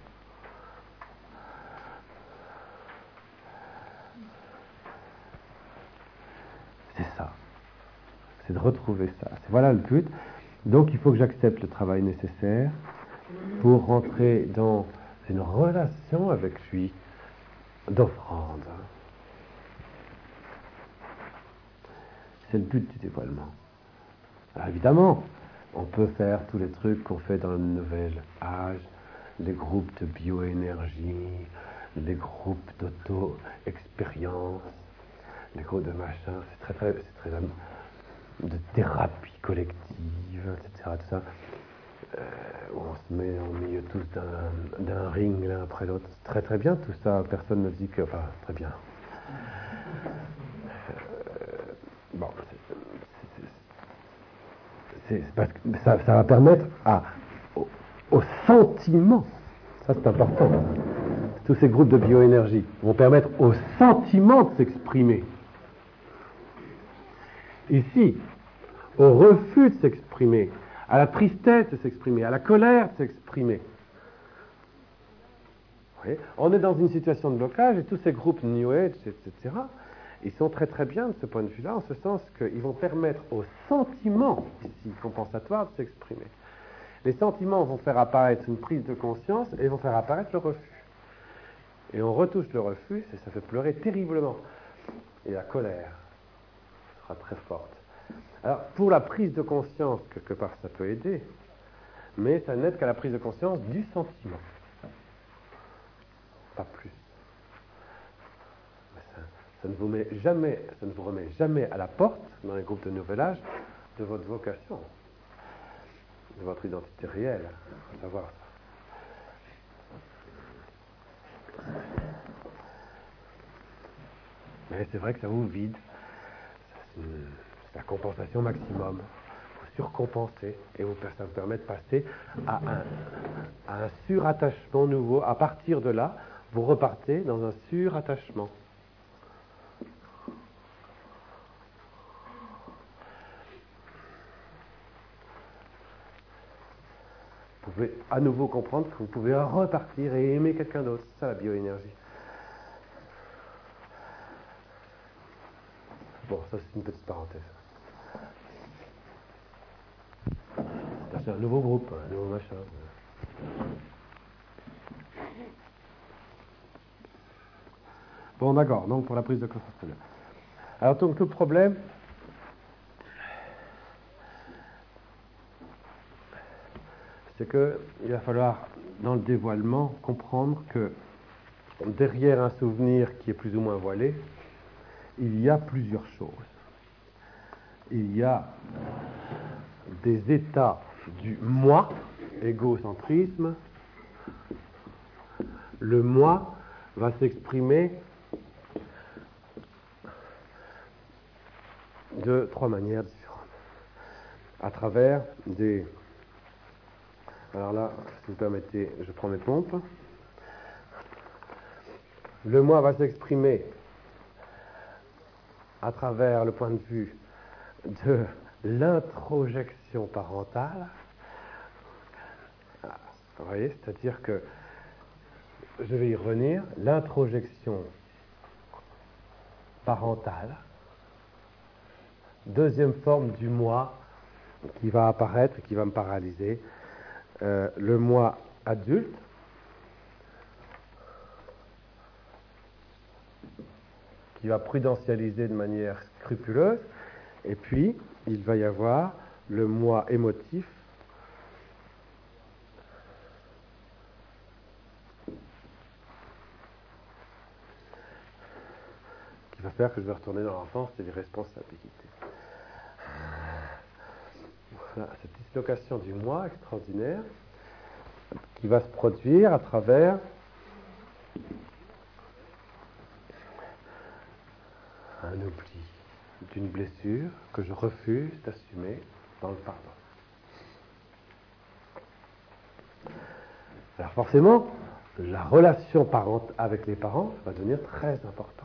C'est ça. C'est de retrouver ça. Voilà le but. Donc il faut que j'accepte le travail nécessaire pour rentrer dans une relation avec lui d'offrande. C'est le but du dévoilement. Alors évidemment, on peut faire tous les trucs qu'on fait dans le nouvel âge, les groupes de bioénergie, les groupes d'auto-expérience, les groupes de machin, c'est très de thérapie collective, etc. Tout ça, où on se met au milieu tous d'un ring l'un après l'autre. C'est très bien tout ça, personne ne dit que... Enfin, très bien. Bon, c'est parce que ça va permettre au sentiment, ça c'est important, tous ces groupes de bioénergie vont permettre au sentiment de s'exprimer. Ici, au refus de s'exprimer, à la tristesse de s'exprimer, à la colère de s'exprimer. On est dans une situation de blocage et tous ces groupes New Age, etc., ils sont très bien de ce point de vue-là, en ce sens qu'ils vont permettre aux sentiments ici compensatoires de s'exprimer. Les sentiments vont faire apparaître une prise de conscience et vont faire apparaître le refus. Et on retouche le refus et ça fait pleurer terriblement. Et la colère sera très forte. Alors, pour la prise de conscience, quelque part, ça peut aider, mais ça n'aide qu'à la prise de conscience du sentiment. Pas plus. Ça ne vous remet jamais à la porte, dans les groupes de nouvel âge, de votre vocation, de votre identité réelle. Il faut savoir ça. Mais c'est vrai que ça vous vide. C'est la compensation maximum. Il faut surcompenser et ça vous permet de passer à un surattachement nouveau. À partir de là, vous repartez dans un surattachement. Vous pouvez à nouveau comprendre que vous pouvez repartir et aimer quelqu'un d'autre. C'est ça la bioénergie. Bon, ça c'est une petite parenthèse. C'est un nouveau groupe, un nouveau machin. Bon, d'accord, donc pour la prise de conscience. Alors, donc, le problème, c'est qu'il va falloir, dans le dévoilement, comprendre que derrière un souvenir qui est plus ou moins voilé, il y a plusieurs choses. Il y a des états du moi, égocentrisme. Le moi va s'exprimer de trois manières différentes. À travers des... Alors là, si vous permettez, je prends mes pompes. Le moi va s'exprimer à travers le point de vue de l'introjection parentale. Vous voyez, c'est-à-dire que, je vais y revenir, l'introjection parentale, deuxième forme du moi qui va apparaître et qui va me paralyser, le moi adulte, qui va prudentialiser de manière scrupuleuse, et puis il va y avoir le moi émotif, j'espère que je vais retourner dans l'enfance et les responsabilités. Voilà, cette dislocation du moi extraordinaire qui va se produire à travers un oubli d'une blessure que je refuse d'assumer dans le pardon. Alors forcément, la relation avec les parents va devenir très importante.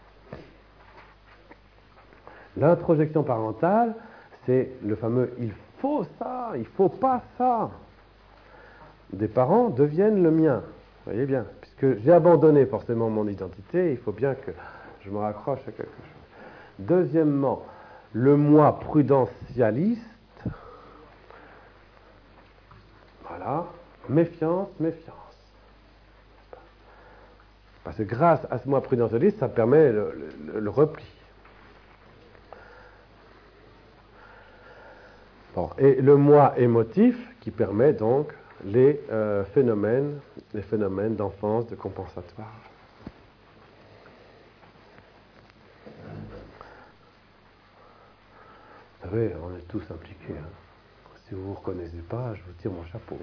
L'introjection parentale, c'est le fameux « il faut ça, il faut pas ça » des parents deviennent le mien. Vous voyez bien, puisque j'ai abandonné forcément mon identité, il faut bien que je me raccroche à quelque chose. Deuxièmement, le moi prudentialiste, voilà, méfiance, méfiance. Parce que grâce à ce moi prudentialiste, ça permet le repli. Bon, et le moi émotif qui permet donc les phénomènes d'enfance, de compensatoire. Vous savez, on est tous impliqués. Hein. Si vous ne vous reconnaissez pas, je vous tire mon chapeau.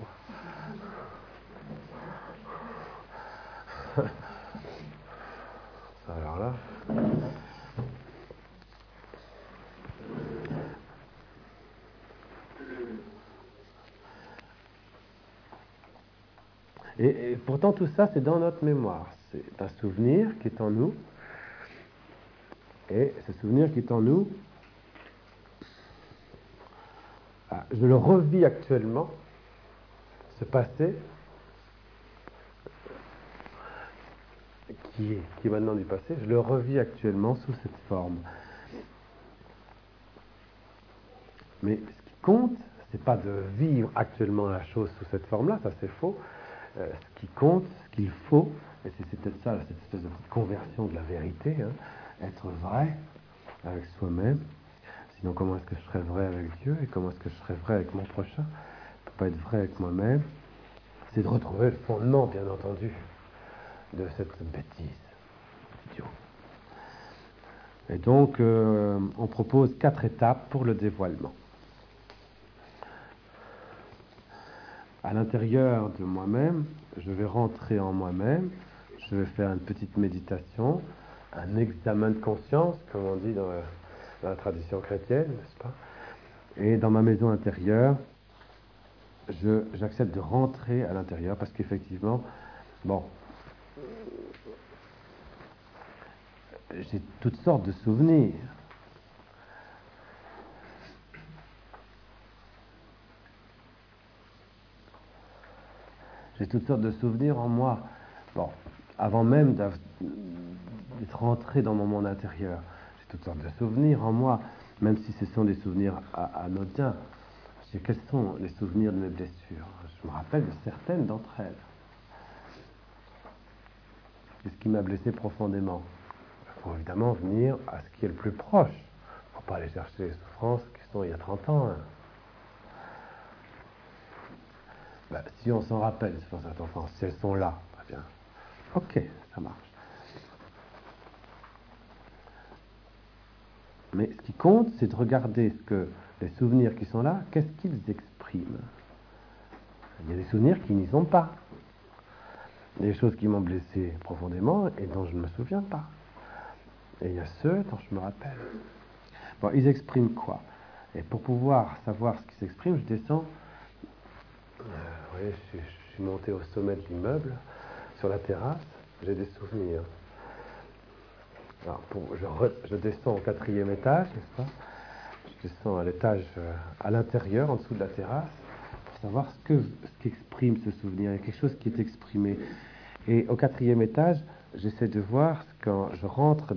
Alors là... Et pourtant, tout ça, c'est dans notre mémoire. C'est un souvenir qui est en nous. Et ce souvenir qui est en nous, je le revis actuellement, ce passé, qui est maintenant du passé, je le revis actuellement sous cette forme. Mais ce qui compte, c'est pas de vivre actuellement la chose sous cette forme-là, ça c'est faux. Ce qui compte, ce qu'il faut, et c'est peut-être ça, cette espèce de conversion de la vérité, hein, être vrai avec soi-même. Sinon, comment est-ce que je serais vrai avec Dieu et comment est-ce que je serais vrai avec mon prochain? Je ne peux pas être vrai avec moi-même. C'est de retrouver le fondement, bien entendu, de cette bêtise. Idiot. Et donc, on propose 4 étapes pour le dévoilement. À l'intérieur de moi-même, je vais rentrer en moi-même, je vais faire une petite méditation, un examen de conscience, comme on dit dans la tradition chrétienne, n'est-ce pas? Et dans ma maison intérieure, j'accepte de rentrer à l'intérieur parce qu'effectivement, bon, j'ai toutes sortes de souvenirs. J'ai toutes sortes de souvenirs en moi. Bon, avant même d'être rentré dans mon monde intérieur, j'ai toutes sortes de souvenirs en moi, même si ce sont des souvenirs anodins. Je sais quels sont les souvenirs de mes blessures. Je me rappelle de certaines d'entre elles. Qu'est-ce qui m'a blessé profondément? Il faut évidemment venir à ce qui est le plus proche. Il ne faut pas aller chercher les souffrances qui sont il y a 30 ans. Hein. Si on s'en rappelle, c'est pour cette enfance, si elles sont là, très bien. Ok, ça marche. Mais ce qui compte, c'est de regarder ce que les souvenirs qui sont là, qu'est-ce qu'ils expriment. Il y a des souvenirs qui n'y sont pas. Il y a des choses qui m'ont blessé profondément et dont je ne me souviens pas. Et il y a ceux dont je me rappelle. Bon, ils expriment quoi? Et pour pouvoir savoir ce qui s'exprime, je descends. Vous voyez, je suis monté au sommet de l'immeuble, sur la terrasse, j'ai des souvenirs. Alors, je descends au 4e étage, n'est-ce pas? Je descends à l'étage à l'intérieur, en dessous de la terrasse, pour savoir ce qu'exprime ce souvenir. Il y a quelque chose qui est exprimé. Et au 4e étage, j'essaie de voir quand je rentre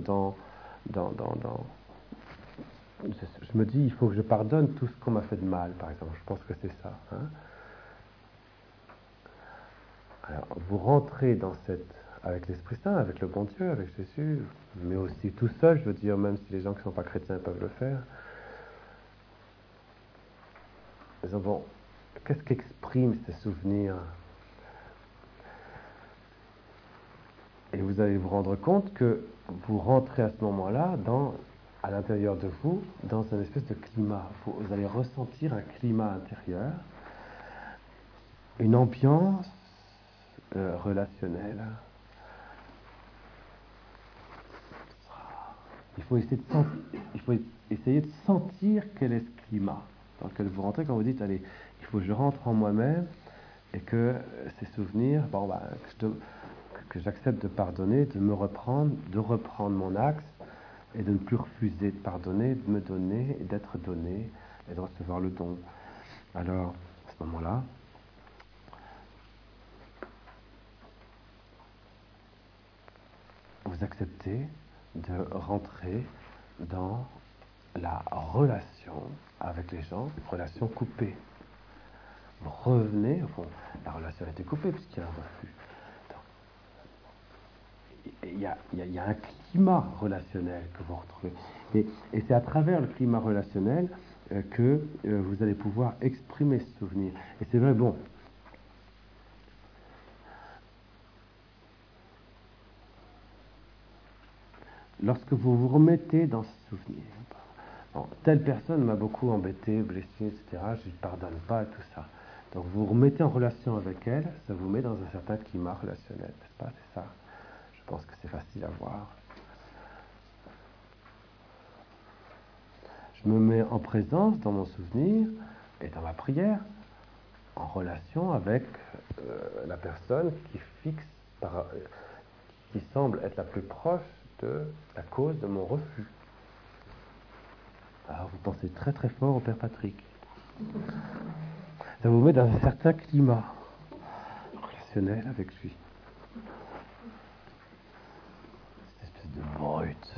je me dis, il faut que je pardonne tout ce qu'on m'a fait de mal, par exemple. Je pense que c'est ça. Hein. Alors, vous rentrez avec l'Esprit Saint, avec le bon Dieu, avec Jésus, mais aussi tout seul, je veux dire, même si les gens qui ne sont pas chrétiens peuvent le faire. Disons, bon, qu'est-ce qu'expriment ces souvenirs? Et vous allez vous rendre compte que vous rentrez à ce moment-là à l'intérieur de vous dans une espèce de climat. Vous allez ressentir un climat intérieur, une ambiance relationnelle. Il faut essayer de sentir quel est ce climat dans lequel vous rentrez quand vous dites allez, il faut que je rentre en moi-même et que ces souvenirs, que j'accepte de pardonner, de reprendre mon axe et de ne plus refuser de pardonner, de me donner et d'être donné et de recevoir le don. Alors, à ce moment-là, vous acceptez de rentrer dans la relation avec les gens, relation coupée. Vous revenez, la relation a été coupée puisqu'il y a un refus. Il y a un climat relationnel que vous retrouvez. Et c'est à travers le climat relationnel que vous allez pouvoir exprimer ce souvenir. Et c'est vrai, lorsque vous vous remettez dans ce souvenir, telle personne m'a beaucoup embêté, blessé, etc., je ne pardonne pas, tout ça. Donc vous vous remettez en relation avec elle, ça vous met dans un certain climat relationnel, n'est-ce pas? C'est ça. Je pense que c'est facile à voir. Je me mets en présence dans mon souvenir et dans ma prière, en relation avec la personne qui semble être la plus proche de la cause de mon refus. Alors vous pensez très très fort au Père Patrick. Ça vous met dans un certain climat relationnel avec lui. Cette espèce de brute,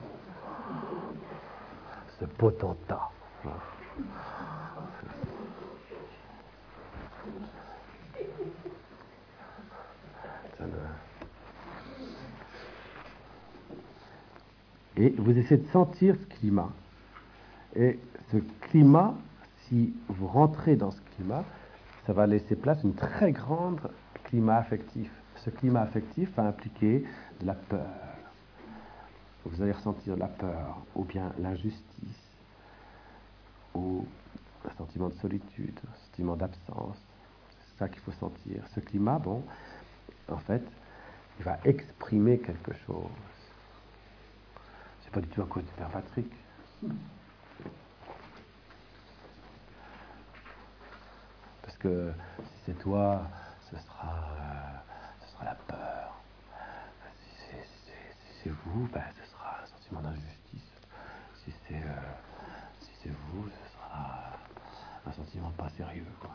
ce potentat. Et vous essayez de sentir ce climat. Et ce climat, si vous rentrez dans ce climat, ça va laisser place à un très grand climat affectif. Ce climat affectif va impliquer de la peur. Vous allez ressentir la peur, ou bien l'injustice, ou un sentiment de solitude, un sentiment d'absence. C'est ça qu'il faut sentir. Ce climat, en fait, il va exprimer quelque chose. C'est pas du tout à cause du Père Patrick. Parce que si c'est toi, ce sera la peur. Si c'est vous, ce sera un sentiment d'injustice. Si c'est vous, ce sera un sentiment pas sérieux, quoi.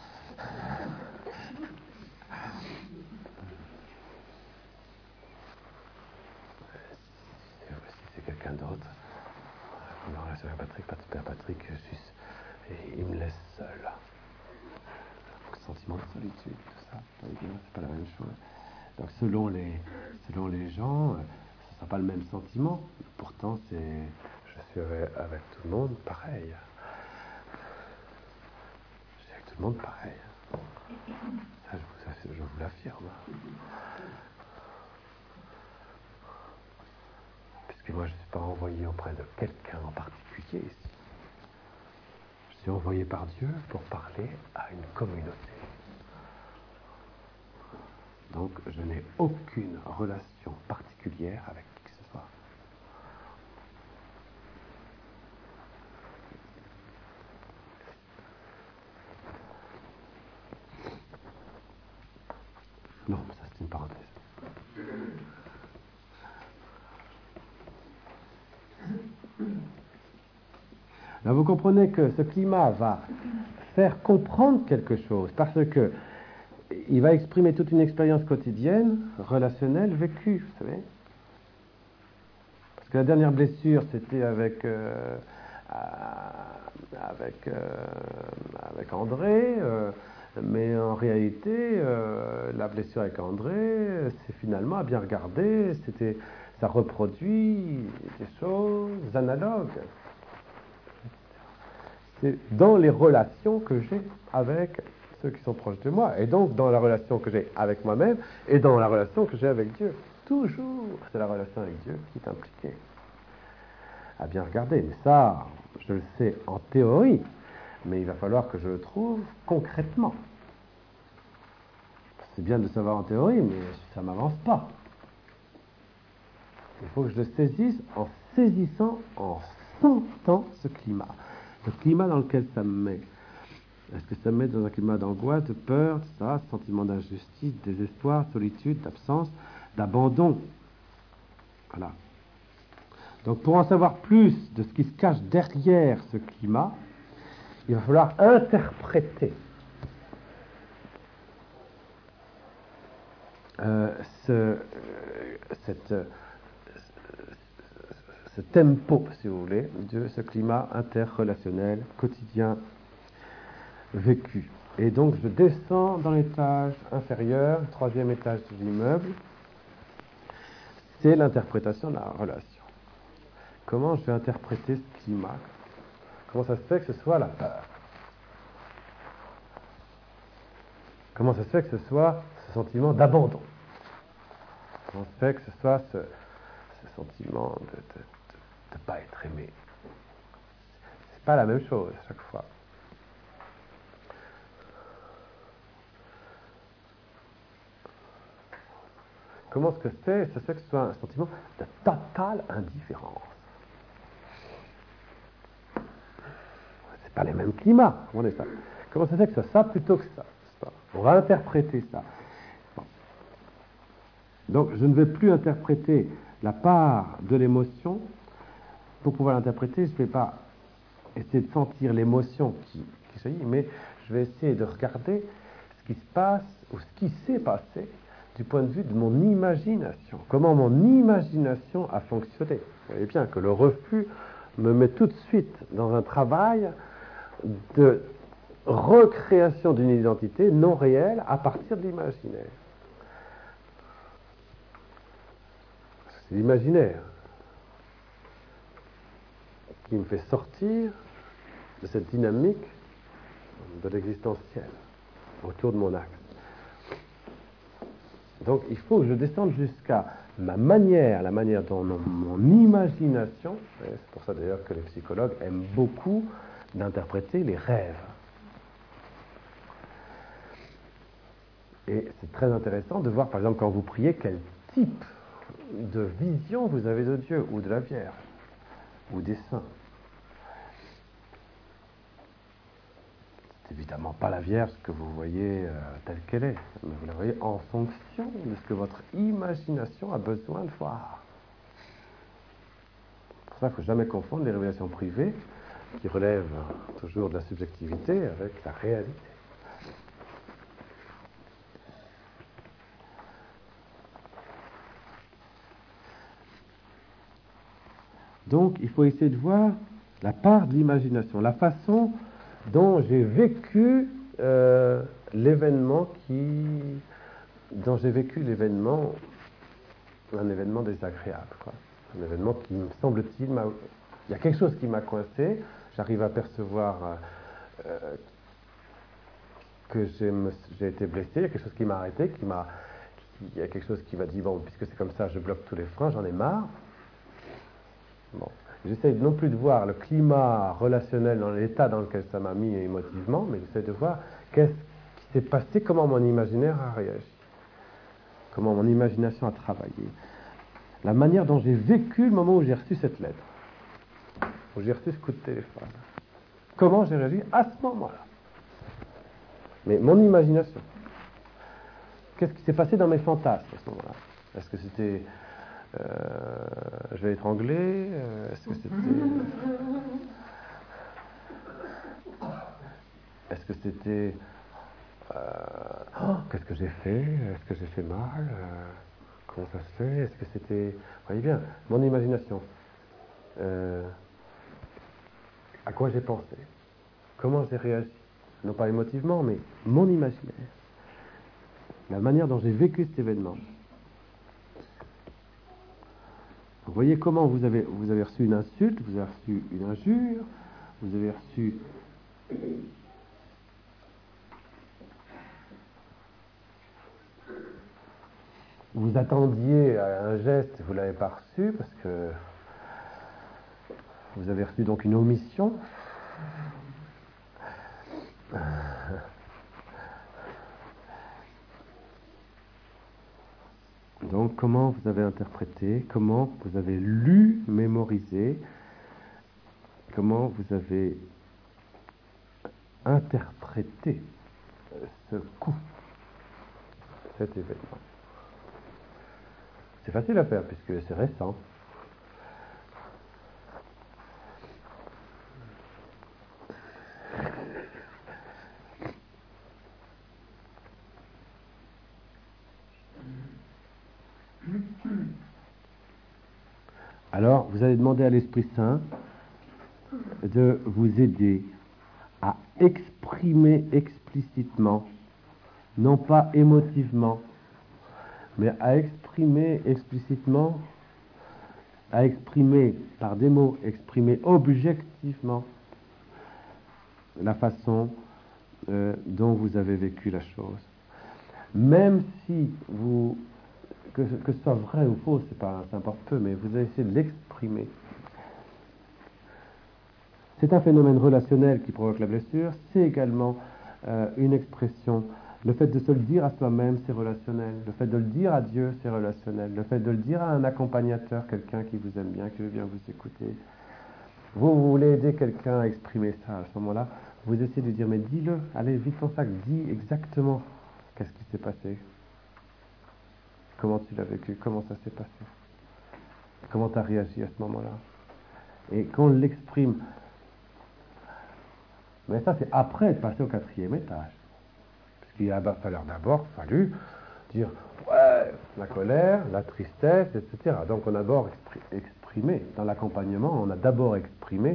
Si c'est quelqu'un d'autre, en relation avec Père Patrick, il me laisse seul. Sentiment de solitude, tout ça, c'est pas la même chose. Donc selon les gens, ce ne sera pas le même sentiment. Pourtant, je suis avec tout le monde pareil. Je suis avec tout le monde pareil. Ça, je vous l'affirme. Puisque moi, je ne suis pas envoyé auprès de quelqu'un en particulier ici. Je suis envoyé par Dieu pour parler à une communauté. Donc, je n'ai aucune relation particulière avec qui que ce soit. Non, ça c'est une parenthèse. Là, vous comprenez que ce climat va faire comprendre quelque chose, parce que il va exprimer toute une expérience quotidienne, relationnelle, vécue, vous savez. Parce que la dernière blessure, c'était avec André, mais en réalité, la blessure avec André, c'est finalement, à bien regarder, ça reproduit des choses analogues. C'est dans les relations que j'ai avec ceux qui sont proches de moi, et donc dans la relation que j'ai avec moi-même, et dans la relation que j'ai avec Dieu. toujours, c'est la relation avec Dieu qui est impliquée. À bien regarder, mais ça, je le sais en théorie, mais il va falloir que je le trouve concrètement. C'est bien de le savoir en théorie, mais ça ne m'avance pas. Il faut que je le saisisse en saisissant, en sentant ce climat. Le climat dans lequel ça me met. Est-ce que ça me met dans un climat d'angoisse, de peur, ça, sentiment d'injustice, de désespoir, solitude, d'absence, d'abandon? Voilà. Donc pour en savoir plus de ce qui se cache derrière ce climat, il va falloir interpréter ce tempo, si vous voulez, de ce climat interrelationnel, quotidien, vécu. Et donc je descends dans l'étage inférieur, le troisième étage de l'immeuble, c'est l'interprétation de la relation. Comment je vais interpréter ce climat? Comment ça se fait que ce soit la peur? Comment ça se fait que ce soit ce sentiment d'abandon? Comment ça se fait que ce soit ce sentiment de ne pas être aimé? C'est pas la même chose à chaque fois. Comment est-ce que ça se fait que ce soit un sentiment de totale indifférence? C'est pas les mêmes climats. Comment ça se fait que ce soit ça plutôt que ça? On va interpréter ça. Bon. Donc je ne vais plus interpréter la part de l'émotion. Pour pouvoir l'interpréter, je ne vais pas essayer de sentir l'émotion qui jaillit, mais je vais essayer de regarder ce qui se passe ou ce qui s'est passé du point de vue de mon imagination. Comment mon imagination a fonctionné. Vous voyez bien que le refus me met tout de suite dans un travail de recréation d'une identité non réelle à partir de l'imaginaire. C'est l'imaginaire qui me fait sortir de cette dynamique de l'existentiel autour de mon axe. Donc il faut que je descende jusqu'à la manière dont mon imagination, c'est pour ça d'ailleurs que les psychologues aiment beaucoup d'interpréter les rêves. Et c'est très intéressant de voir, par exemple, quand vous priez, quel type de vision vous avez de Dieu, ou de la Vierge, ou des saints. C'est évidemment pas la Vierge que vous voyez telle qu'elle est, mais vous la voyez en fonction de ce que votre imagination a besoin de voir. Pour ça, il ne faut jamais confondre les révélations privées, qui relèvent toujours de la subjectivité, avec la réalité. Donc, il faut essayer de voir la part de l'imagination, la façon dont j'ai vécu l'événement un événement désagréable, quoi. Un événement qui, me semble-t-il, il y a quelque chose qui m'a coincé, j'arrive à percevoir que j'ai été blessé, il y a quelque chose qui m'a arrêté, il y a quelque chose qui m'a dit, bon, puisque c'est comme ça, je bloque tous les freins, j'en ai marre. Bon. J'essaie non plus de voir le climat relationnel dans l'état dans lequel ça m'a mis émotivement, mais j'essaie de voir qu'est-ce qui s'est passé, comment mon imaginaire a réagi, comment mon imagination a travaillé, la manière dont j'ai vécu le moment où j'ai reçu cette lettre, où j'ai reçu ce coup de téléphone, comment j'ai réagi à ce moment-là. Mais mon imagination, qu'est-ce qui s'est passé dans mes fantasmes à ce moment-là? Est-ce que c'était je vais étrangler, est-ce que c'était qu'est-ce que j'ai fait, est-ce que j'ai fait mal, comment ça se fait, est-ce que c'était, vous voyez bien, mon imagination, à quoi j'ai pensé, comment j'ai réagi, non pas émotivement, mais mon imaginaire, la manière dont j'ai vécu cet événement. Vous voyez comment vous avez reçu une insulte, vous avez reçu une injure, vous avez reçu vous attendiez à un geste et vous ne l'avez pas reçu parce que vous avez reçu donc une omission. Donc, comment vous avez interprété, comment vous avez lu, mémorisé, comment vous avez interprété ce coup, cet événement. C'est facile à faire puisque c'est récent. Alors, vous allez demander à l'Esprit Saint de vous aider à exprimer explicitement, non pas émotivement, mais à exprimer explicitement, à exprimer par des mots, exprimer objectivement la façon dont vous avez vécu la chose. Même si vous, que ce soit vrai ou faux, ça importe peu, mais vous allez essayer de l'exprimer. C'est un phénomène relationnel qui provoque la blessure, c'est également une expression. Le fait de se le dire à soi-même, c'est relationnel. Le fait de le dire à Dieu, c'est relationnel. Le fait de le dire à un accompagnateur, quelqu'un qui vous aime bien, qui veut bien vous écouter. Vous voulez aider quelqu'un à exprimer ça à ce moment-là, vous essayez de dire, mais dis-le, allez, vite ton sac, dis exactement qu'est-ce qui s'est passé. Comment tu l'as vécu, comment ça s'est passé. Comment tu as réagi à ce moment-là. Et qu'on l'exprime. Mais ça, c'est après être passé au 4e étage. Parce qu'il a d'abord fallu dire, ouais, la colère, la tristesse, etc. Donc on a d'abord exprimé, dans l'accompagnement, on a d'abord exprimé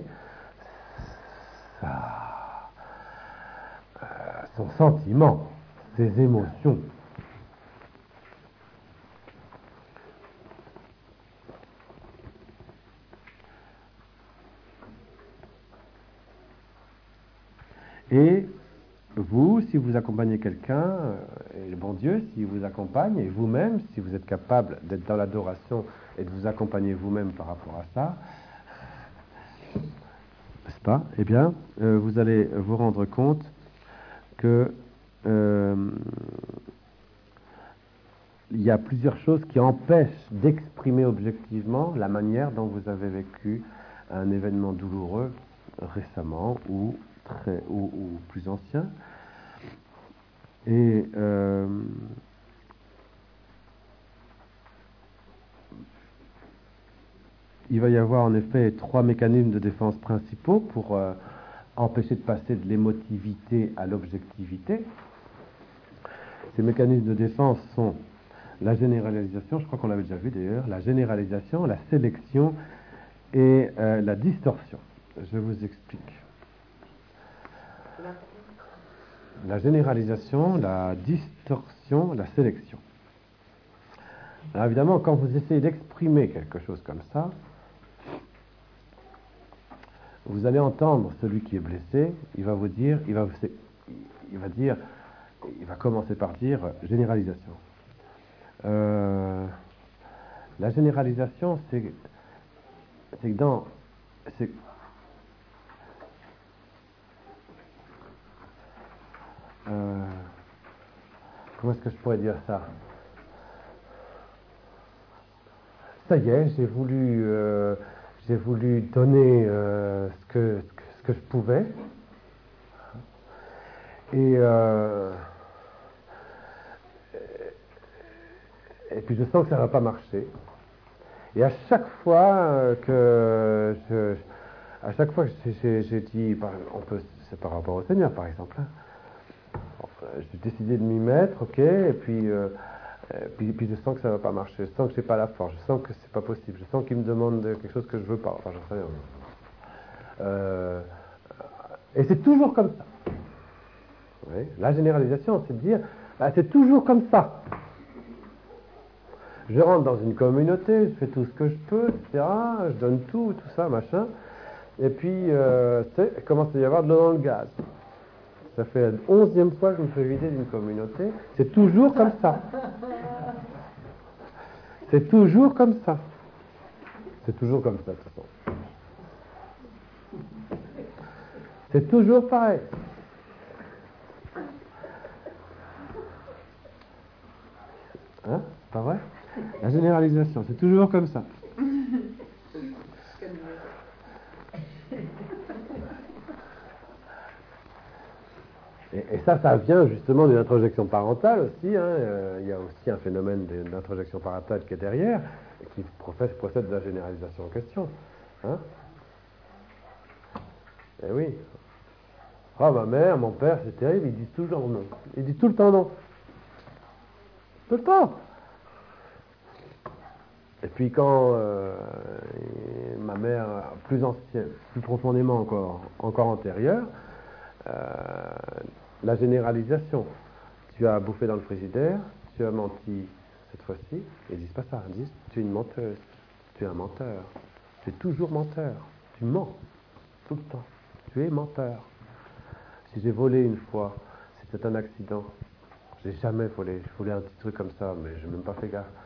son sentiment, ses émotions. Et vous, si vous accompagnez quelqu'un, et le bon Dieu, s'il vous accompagne, et vous-même, si vous êtes capable d'être dans l'adoration et de vous accompagner vous-même par rapport à ça, n'est-ce pas? Eh bien, vous allez vous rendre compte que il y a plusieurs choses qui empêchent d'exprimer objectivement la manière dont vous avez vécu un événement douloureux récemment ou plus ancien. Et il va y avoir en effet 3 mécanismes de défense principaux pour empêcher de passer de l'émotivité à l'objectivité. Ces mécanismes de défense sont la généralisation, je crois qu'on l'avait déjà vu d'ailleurs, la généralisation, la sélection et la distorsion. Je vous explique. La généralisation, la distorsion, la sélection. Alors évidemment, quand vous essayez d'exprimer quelque chose comme ça, vous allez entendre celui qui est blessé, il va vous dire, il va commencer par dire généralisation. La généralisation, c'est comment est-ce que je pourrais dire ça? Ça y est, j'ai voulu donner ce que je pouvais. Et puis je sens que ça ne va pas marcher. Et à chaque fois que j'ai dit, c'est par rapport au Seigneur par exemple, hein. J'ai décidé de m'y mettre, ok, et puis je sens que ça ne va pas marcher, je sens que je n'ai pas la force, je sens que c'est pas possible, je sens qu'il me demande quelque chose que je ne veux pas, enfin j'en sais rien. Et c'est toujours comme ça. Oui, la généralisation, c'est de dire, c'est toujours comme ça. Je rentre dans une communauté, je fais tout ce que je peux, etc., je donne tout ça, machin, et puis il commence à y avoir de l'eau dans le gaz. Ça fait la 11e fois que je me fais vider d'une communauté, c'est toujours comme ça. C'est toujours comme ça. C'est toujours comme ça, de toute façon. C'est toujours pareil. Hein? Pas vrai? La généralisation, c'est toujours comme ça. Et ça vient justement d'une introjection parentale aussi. Hein. Il y a aussi un phénomène d'introjection parentale qui est derrière, et qui procède de la généralisation en question. Hein? Eh oui. Ah, ma mère, mon père, c'est terrible, ils disent toujours non. Ils disent tout le temps non. Tout le temps. Et puis quand ma mère, plus ancienne, plus profondément encore antérieure, la généralisation. Tu as bouffé dans le frigidaire, tu as menti cette fois-ci. Ils disent pas ça, ils disent tu es une menteuse, tu es un menteur, tu es toujours menteur, tu mens tout le temps, tu es menteur. Si j'ai volé une fois, c'était un accident. J'ai jamais volé, je volais un petit truc comme ça, mais je n'ai même pas fait gaffe.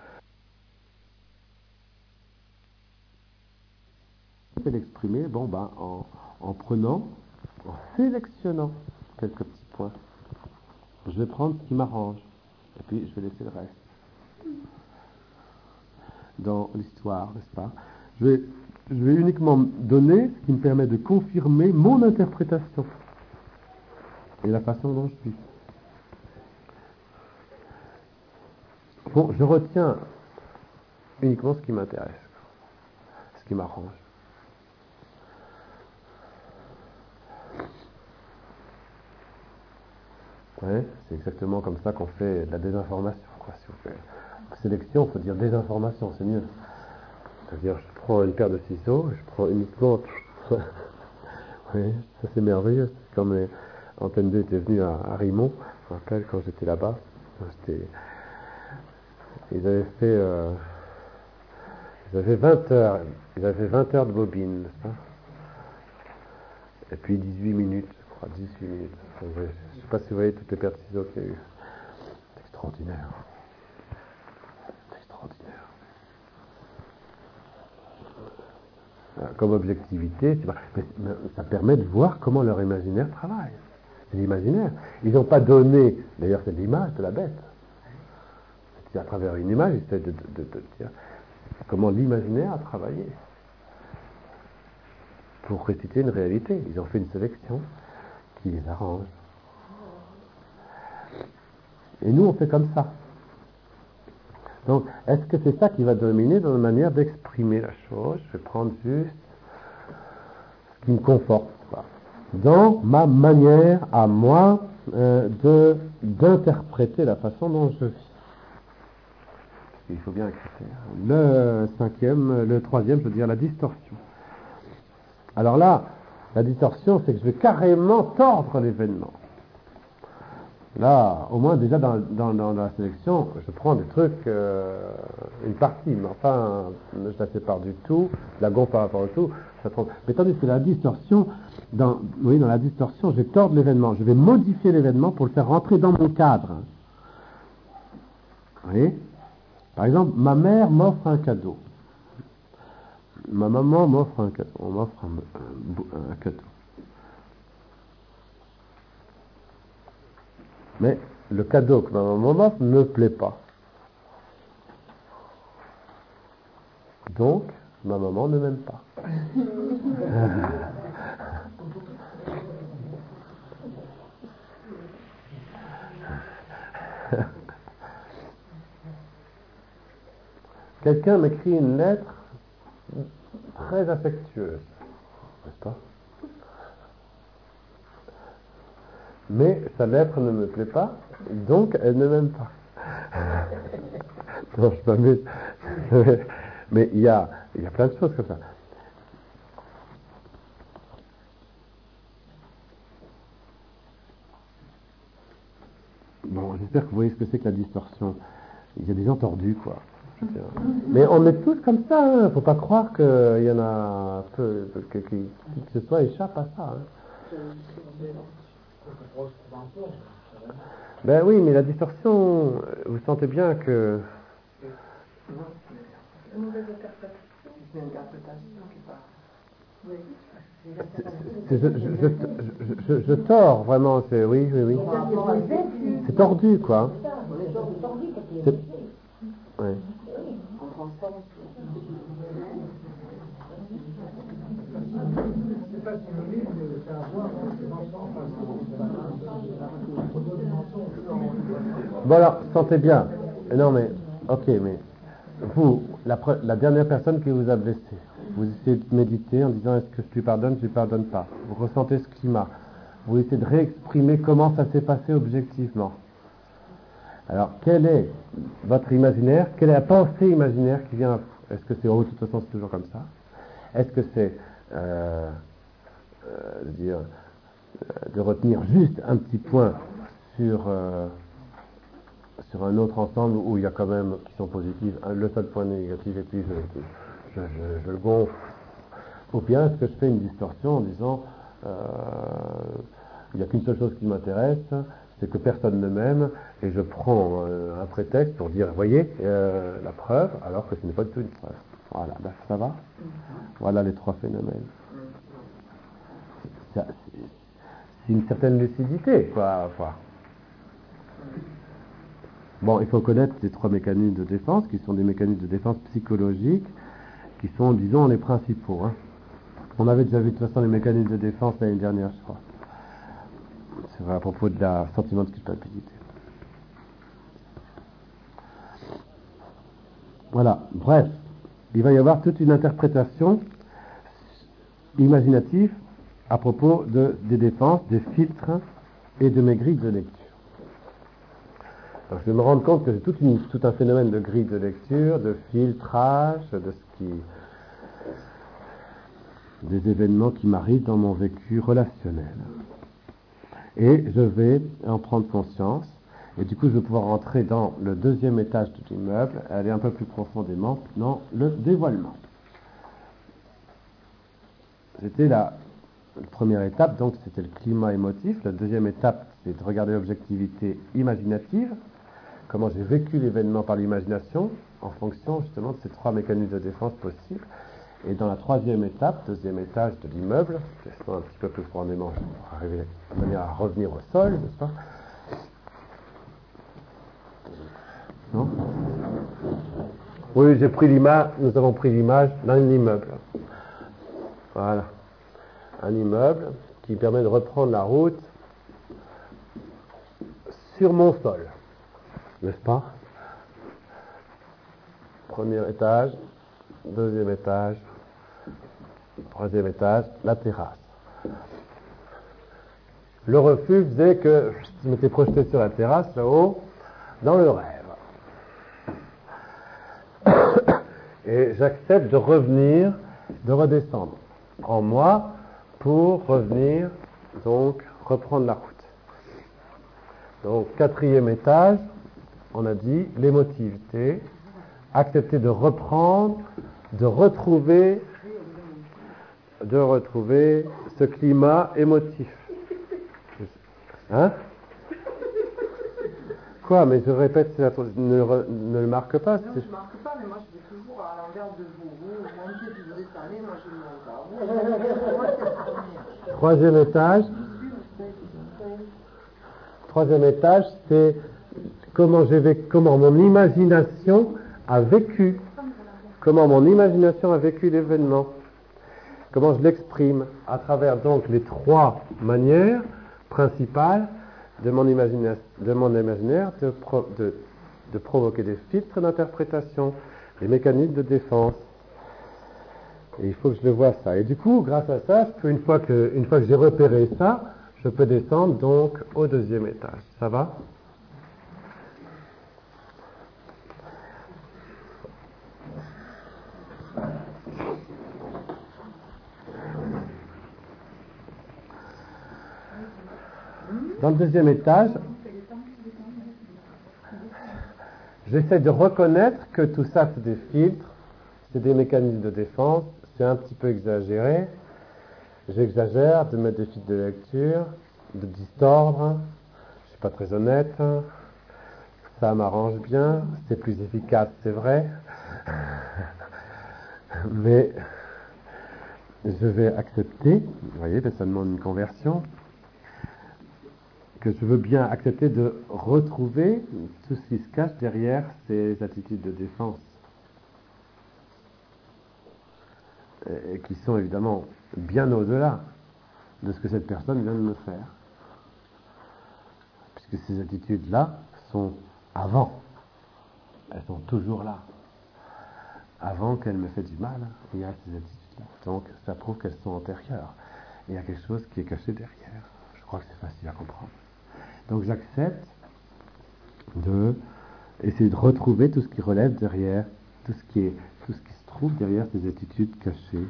C'est l'exprimer, en prenant, en sélectionnant quelques petits points. Je vais prendre ce qui m'arrange, et puis je vais laisser le reste. Dans l'histoire, n'est-ce pas? Je vais uniquement donner ce qui me permet de confirmer mon interprétation et la façon dont je suis. Bon, je retiens uniquement ce qui m'intéresse, ce qui m'arrange. Ouais, c'est exactement comme ça qu'on fait de la désinformation, quoi, si vous faites. Sélection, il faut dire désinformation, c'est mieux. C'est-à-dire, je prends une paire de ciseaux, je prends uniquement... oui, ça c'est merveilleux. Quand Antenne 2 était venue à Rimont, je me rappelle quand j'étais là-bas, ils avaient fait... ils avaient 20 heures. Ils avaient 20 heures de bobine, n'est-ce pas? Et puis 18 minutes, je crois, 18 minutes. Je ne sais pas si vous voyez toutes les paires de ciseaux qu'il y a eu. C'est extraordinaire. C'est extraordinaire. Comme objectivité, mais ça permet de voir comment leur imaginaire travaille. C'est l'imaginaire. Ils n'ont pas donné, d'ailleurs c'est l'image de la bête. C'est à travers une image, ils essaient de dire comment l'imaginaire a travaillé pour restituer une réalité. Ils ont fait une sélection qui les arrange. Et nous, on fait comme ça. Donc, est-ce que c'est ça qui va dominer dans la manière d'exprimer la chose? Je vais prendre juste ce qui me conforte, quoi, dans ma manière à moi d'interpréter la façon dont je vis. Il faut bien accepter. Le troisième, je veux dire la distorsion. Alors là, la distorsion, c'est que je vais carrément tordre l'événement. Là, au moins déjà dans la sélection, je prends des trucs, une partie, mais enfin, je la sépare du tout, je la gonfle par rapport au tout. Mais tandis que la distorsion, dans la distorsion, je vais tordre l'événement, je vais modifier l'événement pour le faire rentrer dans mon cadre. Vous voyez? Par exemple, ma mère m'offre un cadeau. Ma maman m'offre un cadeau. On m'offre un cadeau. Mais le cadeau que ma maman m'offre ne me plaît pas. Donc, ma maman ne m'aime pas. Quelqu'un m'écrit une lettre très affectueuse, n'est-ce pas? Mais sa lettre ne me plaît pas, donc elle ne m'aime pas. Non, je m'amuse. Mais il y a plein de choses comme ça. Bon, j'espère que vous voyez ce que c'est que la distorsion. Il y a des gens tordus, quoi. Mais on est tous comme ça, hein. Faut pas croire qu'il y en a peu, qui ce soit échappe à ça. Hein. Ben oui, mais la distorsion, vous sentez bien que Une mauvaise interprétation. C'est une interprétation qui part. Oui. Je tords vraiment, c'est oui. C'est tordu quoi. C'est... Ouais. C'est pas synonyme de savoir Bon alors, sentez bien. Non mais, ok, mais vous, la dernière personne qui vous a blessé, vous essayez de méditer en disant est-ce que je lui pardonne pas. Vous ressentez ce climat. Vous essayez de réexprimer comment ça s'est passé objectivement. Alors, quel est votre imaginaire? Quelle est la pensée imaginaire qui vient? Est-ce que c'est de toute façon c'est toujours comme ça? Est-ce que c'est de retenir juste un petit point sur un autre ensemble où il y a quand même qui sont positifs, le seul point négatif et puis je le gonfle? Ou bien est-ce que je fais une distorsion en disant il n'y a qu'une seule chose qui m'intéresse, c'est que personne ne m'aime, et je prends un prétexte pour dire, voyez, la preuve, alors que ce n'est pas du tout une preuve. Voilà, ben, ça va? Voilà les trois phénomènes. C'est une certaine lucidité, quoi. Bon, il faut connaître les trois mécanismes de défense, qui sont des mécanismes de défense psychologiques, qui sont, disons, les principaux. Hein. On avait déjà vu de toute façon les mécanismes de défense l'année dernière, je crois. C'est à propos de la sentiment de culpabilité. Voilà, bref, il va y avoir toute une interprétation imaginative à propos des défenses, des filtres et de mes grilles de lecture. Alors, je vais me rendre compte que c'est tout un phénomène de grille de lecture, de filtrage, des événements qui m'arrivent dans mon vécu relationnel. Et je vais en prendre conscience, et du coup je vais pouvoir rentrer dans le deuxième étage de l'immeuble, aller un peu plus profondément dans le dévoilement. C'était la première étape, donc c'était le climat émotif. La deuxième étape, c'est de regarder l'objectivité imaginative, comment j'ai vécu l'événement par l'imagination, en fonction justement de ces trois mécanismes de défense possibles. Et dans la troisième étape, deuxième étage de l'immeuble, restons un petit peu plus profondément pour arriver de manière à revenir au sol, n'est-ce pas? Non? Oui, nous avons pris l'image d'un immeuble. Voilà. Un immeuble qui permet de reprendre la route sur mon sol, n'est-ce pas? Premier étage, deuxième étage, troisième étage, la terrasse. Le refus faisait que je m'étais projeté sur la terrasse, là-haut, dans le rêve. Et j'accepte de revenir, de redescendre en moi pour revenir, donc, reprendre la route. Donc, quatrième étage, on a dit l'émotivité, accepter de reprendre, de retrouver ce climat émotif. Hein? Quoi? Mais je répète, ne le marque pas. Non, je ne marque pas, mais moi je vais toujours à l'envers de vous. Vous montez, puis vous descendez, moi je ne monte pas. Troisième étage. Troisième étage, c'est comment mon imagination a vécu. Comment mon imagination a vécu l'événement. Comment je l'exprime à travers donc les trois manières principales de mon imaginaire de provoquer des filtres d'interprétation, des mécanismes de défense. Et il faut que je le vois ça. Et du coup, grâce à ça, une fois que j'ai repéré ça, je peux descendre donc au deuxième étage. Ça va? Dans le deuxième étage, j'essaie de reconnaître que tout ça, c'est des filtres, c'est des mécanismes de défense, c'est un petit peu exagéré. J'exagère de mettre des filtres de lecture, de distordre, je ne suis pas très honnête. ça m'arrange bien, c'est plus efficace, c'est vrai, mais je vais accepter, vous voyez, ça demande une conversion, que je veux bien accepter de retrouver tout ce qui se cache derrière ces attitudes de défense, et qui sont évidemment bien au-delà de ce que cette personne vient de me faire. Puisque ces attitudes-là sont avant, elles sont toujours là. Avant qu'elles me fassent du mal, il y a ces attitudes-là. Donc ça prouve qu'elles sont antérieures. Et il y a quelque chose qui est caché derrière. Je crois que c'est facile à comprendre. Donc j'accepte de essayer de retrouver tout ce qui relève derrière, tout ce qui se trouve derrière ces attitudes cachées.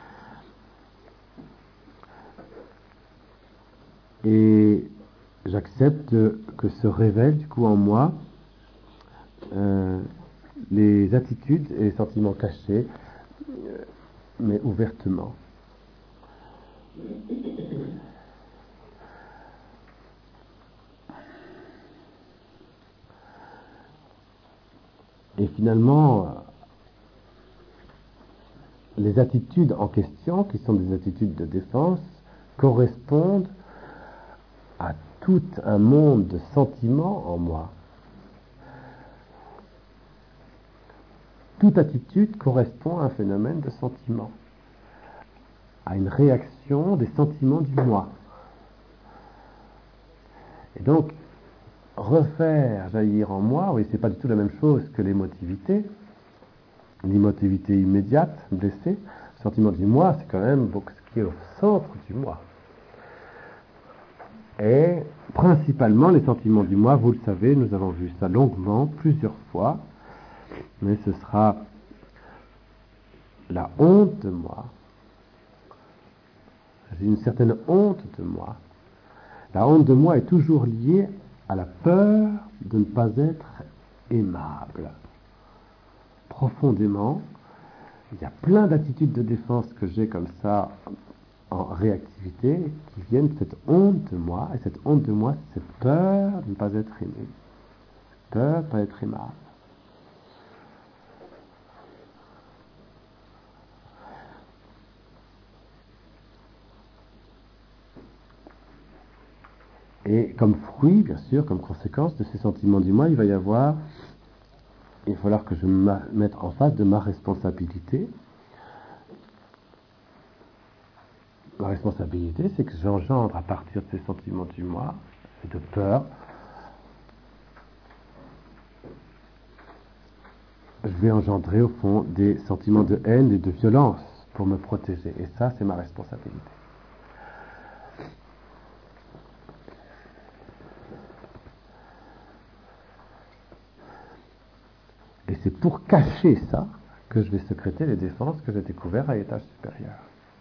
Et j'accepte que se révèlent du coup en moi les attitudes et les sentiments cachés, mais ouvertement. Et finalement, les attitudes en question, qui sont des attitudes de défense, correspondent à tout un monde de sentiments en moi. Toute attitude correspond à un phénomène de sentiment, à une réaction des sentiments du moi. Et donc, refaire jaillir en moi, oui, c'est pas du tout la même chose que l'émotivité. L'émotivité immédiate, blessée, le sentiment du moi, c'est quand même ce qui est au centre du moi. Et principalement, les sentiments du moi, vous le savez, nous avons vu ça longuement, plusieurs fois, mais ce sera la honte de moi. J'ai une certaine honte de moi. La honte de moi est toujours liée à la peur de ne pas être aimable. Profondément, il y a plein d'attitudes de défense que j'ai comme ça en réactivité qui viennent de cette honte de moi. Et cette honte de moi, c'est cette peur de ne pas être aimé. Peur de ne pas être aimable. Et comme fruit, bien sûr, comme conséquence de ces sentiments du moi, il va falloir que je me mette en face de ma responsabilité. Ma responsabilité, c'est que j'engendre à partir de ces sentiments du moi, et de peur, je vais engendrer au fond des sentiments de haine et de violence pour me protéger. Et ça, c'est ma responsabilité. Et c'est pour cacher ça que je vais sécréter les défenses que j'ai découvertes à l'étage supérieur.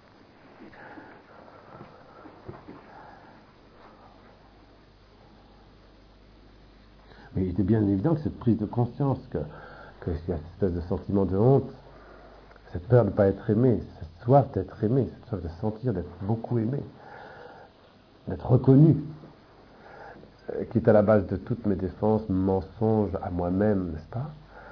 Mais il était bien évident que cette prise de conscience, qu'il y a cette espèce de sentiment de honte, cette peur de ne pas être aimé, cette soif d'être aimé, cette soif de sentir d'être beaucoup aimé, d'être reconnu, qui est à la base de toutes mes défenses, mensonges à moi-même, n'est-ce pas ?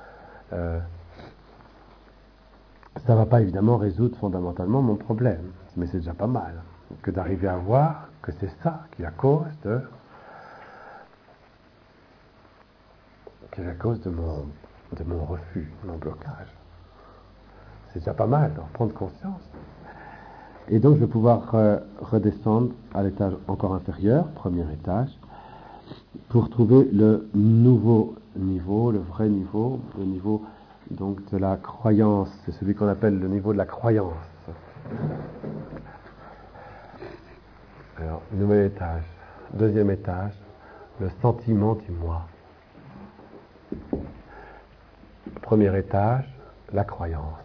Ça ne va pas évidemment résoudre fondamentalement mon problème, mais c'est déjà pas mal que d'arriver à voir que c'est ça qui est la cause de mon refus, de mon blocage. C'est déjà pas mal d'en prendre conscience. Et donc je vais pouvoir redescendre à l'étage encore inférieur, premier étage, pour trouver le nouveau niveau, le vrai niveau, le niveau donc de la croyance. C'est celui qu'on appelle le niveau de la croyance. Alors, nouvel étage. Deuxième étage, le sentiment du moi. Premier étage, la croyance.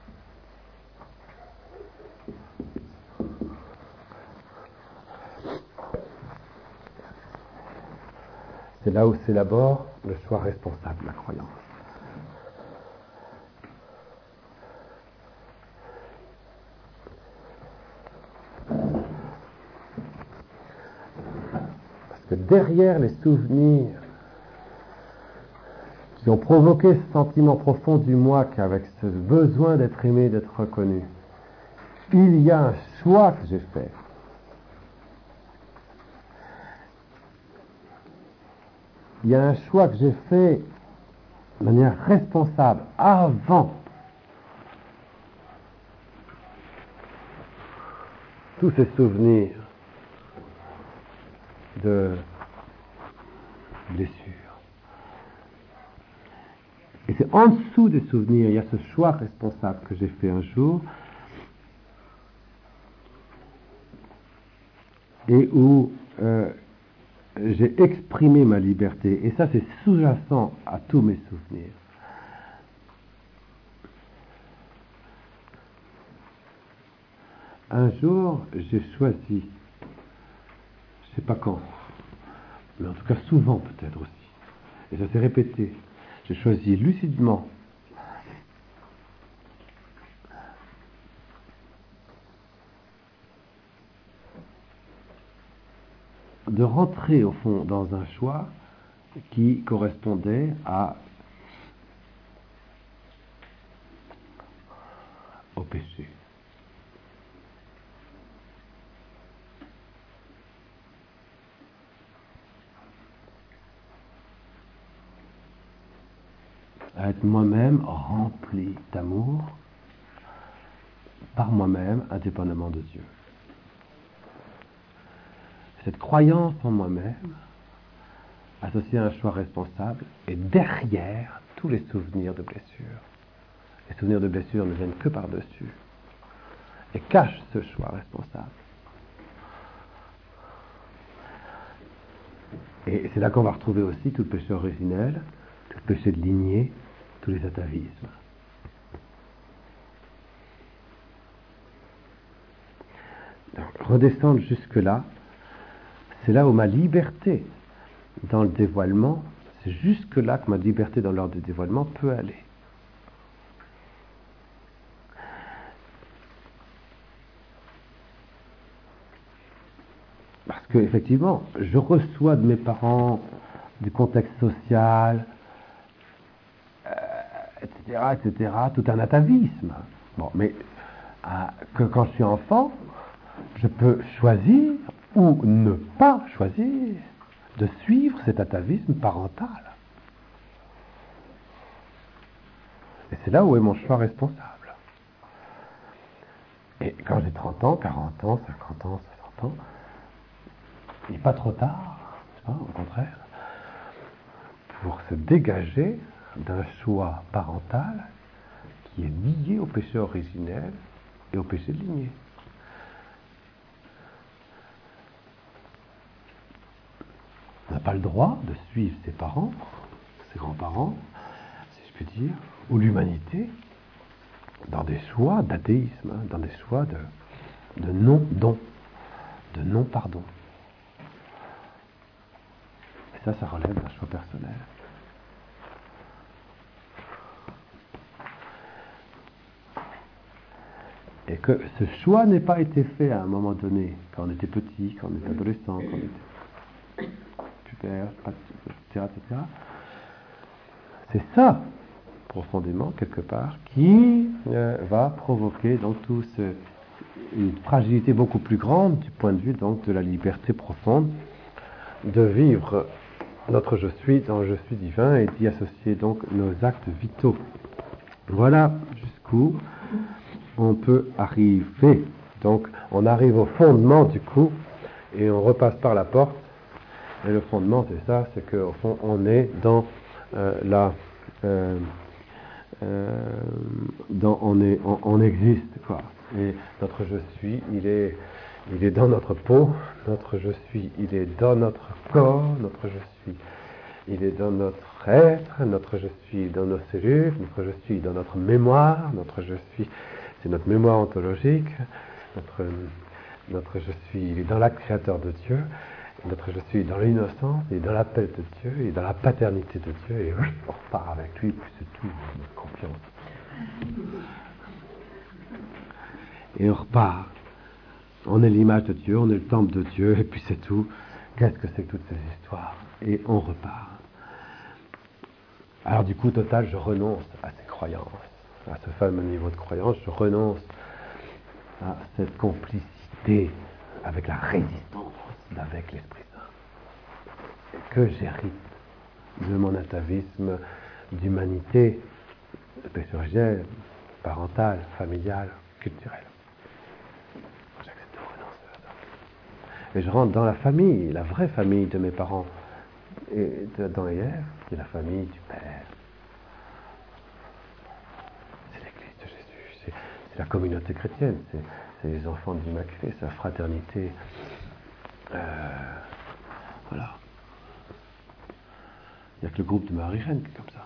C'est là où s'élabore le choix responsable, la croyance. Parce que derrière les souvenirs qui ont provoqué ce sentiment profond du moi, qu'avec ce besoin d'être aimé, d'être reconnu, il y a un choix que j'ai fait. Il y a un choix que j'ai fait de manière responsable, avant tous ces souvenirs de blessures. Et c'est en dessous des souvenirs, il y a ce choix responsable que j'ai fait un jour, et où j'ai exprimé ma liberté. Et ça, c'est sous-jacent à tous mes souvenirs. Un jour, j'ai choisi, je ne sais pas quand, mais en tout cas souvent peut-être aussi, et ça s'est répété, j'ai choisi lucidement de rentrer au fond dans un choix qui correspondait au péché. À être moi-même rempli d'amour par moi-même, indépendamment de Dieu. Cette croyance en moi-même, associée à un choix responsable, est derrière tous les souvenirs de blessure. Les souvenirs de blessure ne viennent que par-dessus et cachent ce choix responsable. Et c'est là qu'on va retrouver aussi tout le péché originel, tout le péché de lignée, tous les atavismes. Donc, redescendre jusque-là, c'est là où ma liberté dans le dévoilement, c'est jusque-là que ma liberté dans l'ordre du dévoilement peut aller. Parce qu'effectivement, je reçois de mes parents, du contexte social, etc., tout un atavisme. Bon, mais que quand je suis enfant, je peux choisir ou ne pas choisir de suivre cet atavisme parental. Et c'est là où est mon choix responsable. Et quand j'ai 30 ans, 40 ans, 50 ans, 60 ans, il n'est pas trop tard, au contraire, pour se dégager d'un choix parental qui est lié au péché originel et au péché de lignée. On n'a pas le droit de suivre ses parents, ses grands-parents, si je puis dire, ou l'humanité, dans des choix d'athéisme, dans des choix de non-don, de non-pardon. Et ça relève d'un choix personnel. Et que ce choix n'ait pas été fait à un moment donné, quand on était petit, quand on était adolescent, quand on était pubère, etc., etc. C'est ça, profondément, quelque part, qui va provoquer donc une fragilité beaucoup plus grande du point de vue donc de la liberté profonde de vivre notre je suis dans le je suis divin et d'y associer donc nos actes vitaux. Voilà jusqu'où on peut arriver. Donc on arrive au fondement du coup et on repasse par la porte. Et le fondement c'est ça, c'est qu'au fond on est dans on existe quoi. Et notre je suis, il est dans notre peau, notre je suis, il est dans notre corps, notre je suis, il est dans notre être, notre je suis dans nos cellules, notre je suis dans notre mémoire, notre je suis, c'est notre mémoire ontologique, notre je suis, il est dans l'acte créateur de Dieu, notre je suis dans l'innocence, il est dans l'appel de Dieu, il est dans la paternité de Dieu, et on repart avec lui, puis c'est tout, notre confiance. Et on repart. On est l'image de Dieu, on est le temple de Dieu, et puis c'est tout. Qu'est-ce que c'est que toutes ces histoires? Et on repart. Alors du coup, total, je renonce à ces croyances, à ce fameux niveau de croyance, je renonce à cette complicité avec la résistance d'avec l'Esprit Saint, que j'hérite de mon atavisme d'humanité péchorigène, parentale, familiale, culturelle. J'accepte de renoncer à ça. Et je rentre dans la famille, la vraie famille de mes parents, et dans hier, qui est la famille du Père. C'est l'Église de Jésus, c'est la communauté chrétienne, c'est les enfants de l'Immaculée, c'est la fraternité. Voilà. Il n'y a que le groupe de Marie-Reine qui est comme ça.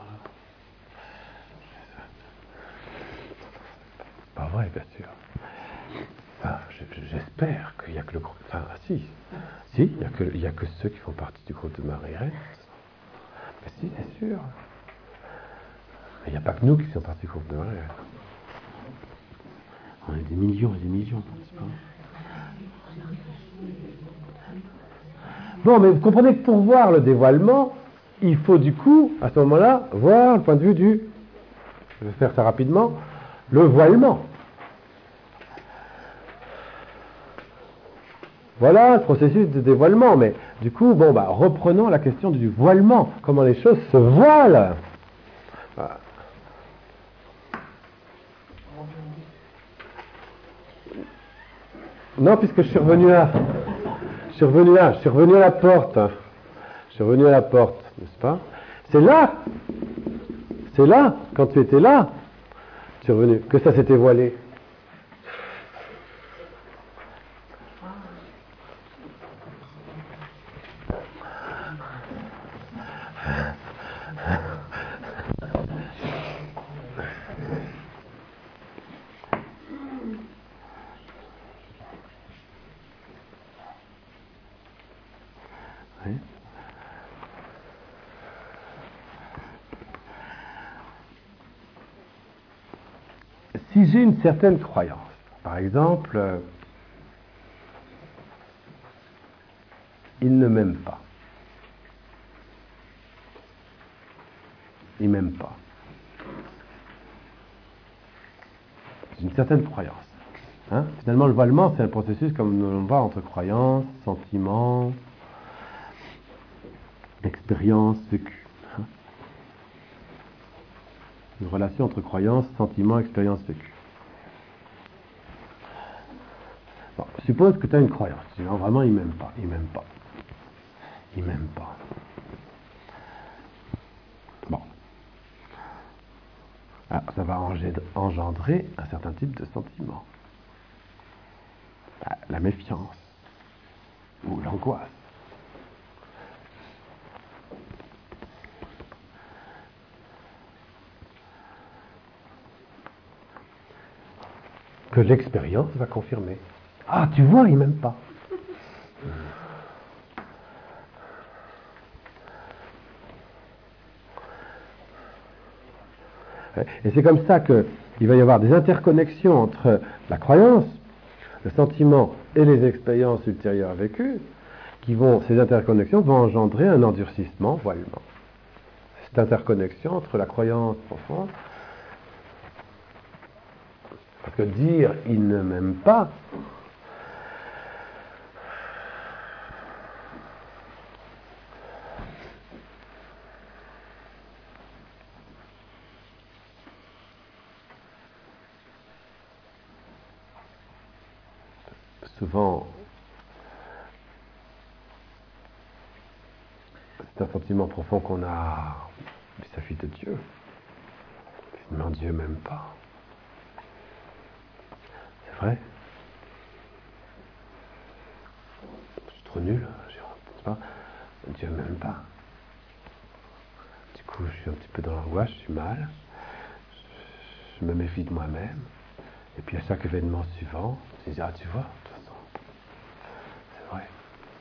Pas vrai, bien sûr. Enfin, j'espère qu'il n'y a que le groupe. Enfin, si, il n'y a que ceux qui font partie du groupe de Marie-Reine. Mais si, c'est sûr. Mais il n'y a pas que nous qui sommes partie du groupe de Marie-Reine. On est des millions et des millions, n'est-ce pas? Bon, mais vous comprenez que pour voir le dévoilement, il faut du coup, à ce moment-là, voir le point de vue du, je vais faire ça rapidement, le voilement. Voilà le processus de dévoilement, mais du coup, bon, reprenons la question du voilement, comment les choses se voilent. Voilà. Non, puisque je suis revenu là. Je suis revenu à la porte. Je suis revenu à la porte, n'est-ce pas? C'est là, quand tu étais là, tu es revenu, que ça s'était voilé. Oui. Si j'ai une certaine croyance, par exemple, il ne m'aime pas. Il m'aime pas. C'est une certaine croyance. Hein? Finalement, le voilement, c'est un processus, comme nous l'on voit, entre croyance, sentiment, expérience vécue. Hein? Une relation entre croyance, sentiment, expérience vécue. Bon, suppose que tu as une croyance. Tu dis, non, vraiment, il m'aime pas. Il m'aime pas. Il m'aime pas. Bon. Alors, ça va engendrer un certain type de sentiment. La méfiance ou l'angoisse. Que l'expérience va confirmer. Ah, tu vois, il m'aime pas. Et c'est comme ça qu'il va y avoir des interconnexions entre la croyance, le sentiment et les expériences ultérieures vécues, ces interconnexions vont engendrer un endurcissement, voilement. Cette interconnexion entre la croyance profonde, parce que dire il ne m'aime pas, souvent, c'est un sentiment profond qu'on a vis-à-vis de Dieu. Finalement, Dieu m'aime pas. C'est vrai. Je suis trop nul, sais pas. Dieu m'aime pas. Du coup, je suis un petit peu dans l'angoisse, je suis mal. Je me méfie de moi-même. Et puis à chaque événement suivant, je dis, ah tu vois, de toute façon, c'est vrai.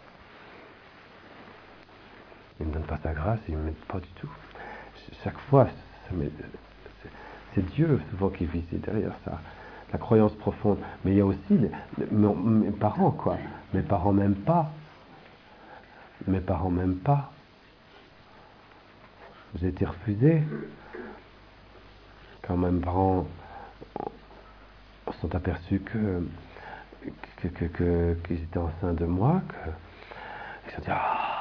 Il ne me donne pas sa grâce, il ne m'aide pas du tout. Chaque fois, c'est Dieu souvent qui vit derrière ça, la croyance profonde. Mais il y a aussi mes parents, quoi. Mes parents m'aiment pas. Mes parents m'aiment pas. j'ai été refusé. Quand mes parents sont aperçus qu'ils étaient enceints de moi, ils se sont dit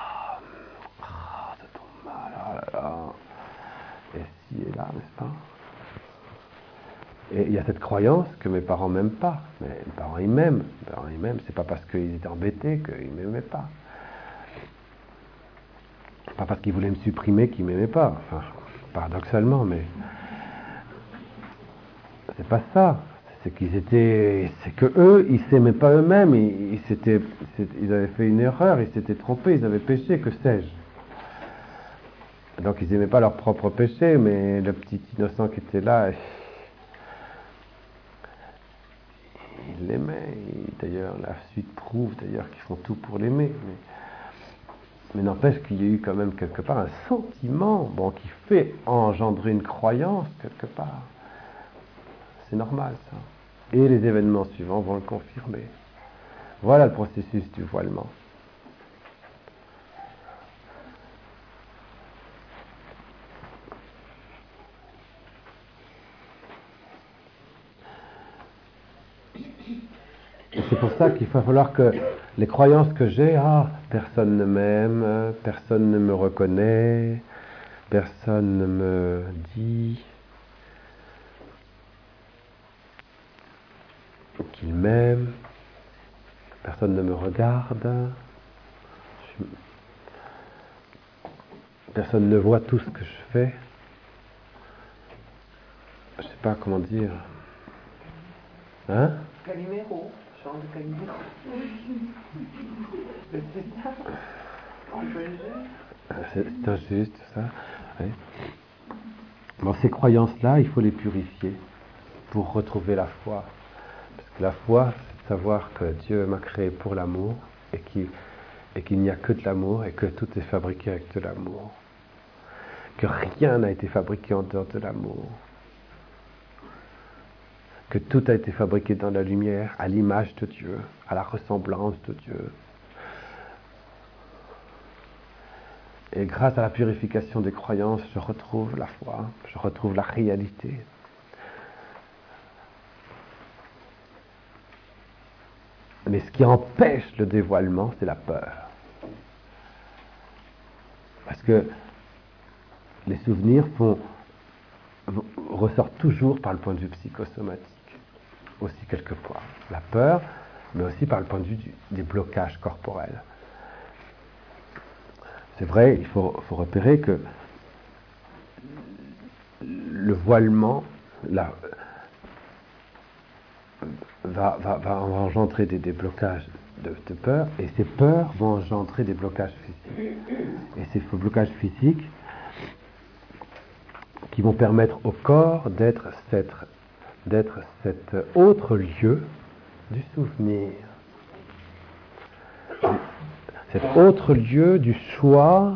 ça tombe mal, oh là là. Et si et là, n'est-ce pas? Et il y a cette croyance que mes parents m'aiment pas. Mais mes parents ils m'aiment. C'est pas parce qu'ils étaient embêtés qu'ils m'aimaient pas. Pas parce qu'ils voulaient me supprimer qu'ils m'aimaient pas. Enfin, paradoxalement, mais c'est pas ça. C'est que eux, ils s'aimaient pas eux-mêmes. Ils avaient fait une erreur, ils s'étaient trompés, ils avaient péché, que sais-je. Donc ils n'aimaient pas leur propre péché, mais le petit innocent qui était là, il l'aimait. D'ailleurs, la suite prouve d'ailleurs qu'ils font tout pour l'aimer. Mais n'empêche qu'il y a eu quand même quelque part un sentiment, qui fait engendrer une croyance quelque part. C'est normal ça. Et les événements suivants vont le confirmer. Voilà le processus du voilement. Et c'est pour ça qu'il va falloir que les croyances que j'ai, personne ne m'aime, personne ne me reconnaît, personne ne me dit qu'il m'aime, personne ne me regarde, personne ne voit tout ce que je fais. Je sais pas comment dire. Hein? Calimero, chant de Calimero. C'est ça. C'est injuste, ça. Oui. Bon, ces croyances-là, il faut les purifier pour retrouver la foi. Parce que la foi, c'est de savoir que Dieu m'a créé pour l'amour et qu'il n'y a que de l'amour et que tout est fabriqué avec de l'amour. Que rien n'a été fabriqué en dehors de l'amour. Que tout a été fabriqué dans la lumière, à l'image de Dieu, à la ressemblance de Dieu. Et grâce à la purification des croyances, je retrouve la foi, je retrouve la réalité. Mais ce qui empêche le dévoilement, c'est la peur. Parce que les souvenirs ressortent toujours par le point de vue psychosomatique, aussi quelquefois. La peur, mais aussi par le point de vue des blocages corporels. C'est vrai, il faut repérer que le voilement va engendrer des blocages de peur, et ces peurs vont engendrer des blocages physiques. Et ces blocages physiques qui vont permettre au corps d'être cet autre lieu du souvenir. Cet autre lieu du choix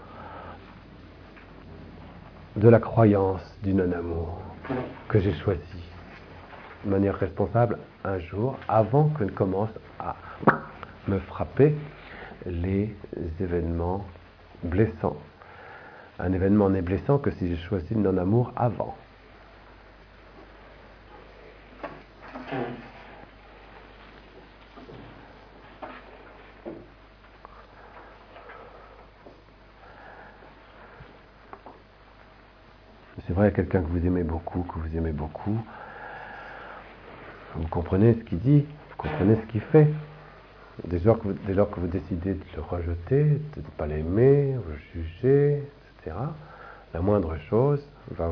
de la croyance du non-amour que j'ai choisi de manière responsable un jour, avant que ne commencent à me frapper les événements blessants. Un événement n'est blessant que si j'ai choisi le non-amour avant. C'est vrai, quelqu'un que vous aimez beaucoup, vous comprenez ce qu'il dit, vous comprenez ce qu'il fait. Dès lors que vous décidez de le rejeter, de ne pas l'aimer, de le juger, etc., la moindre chose va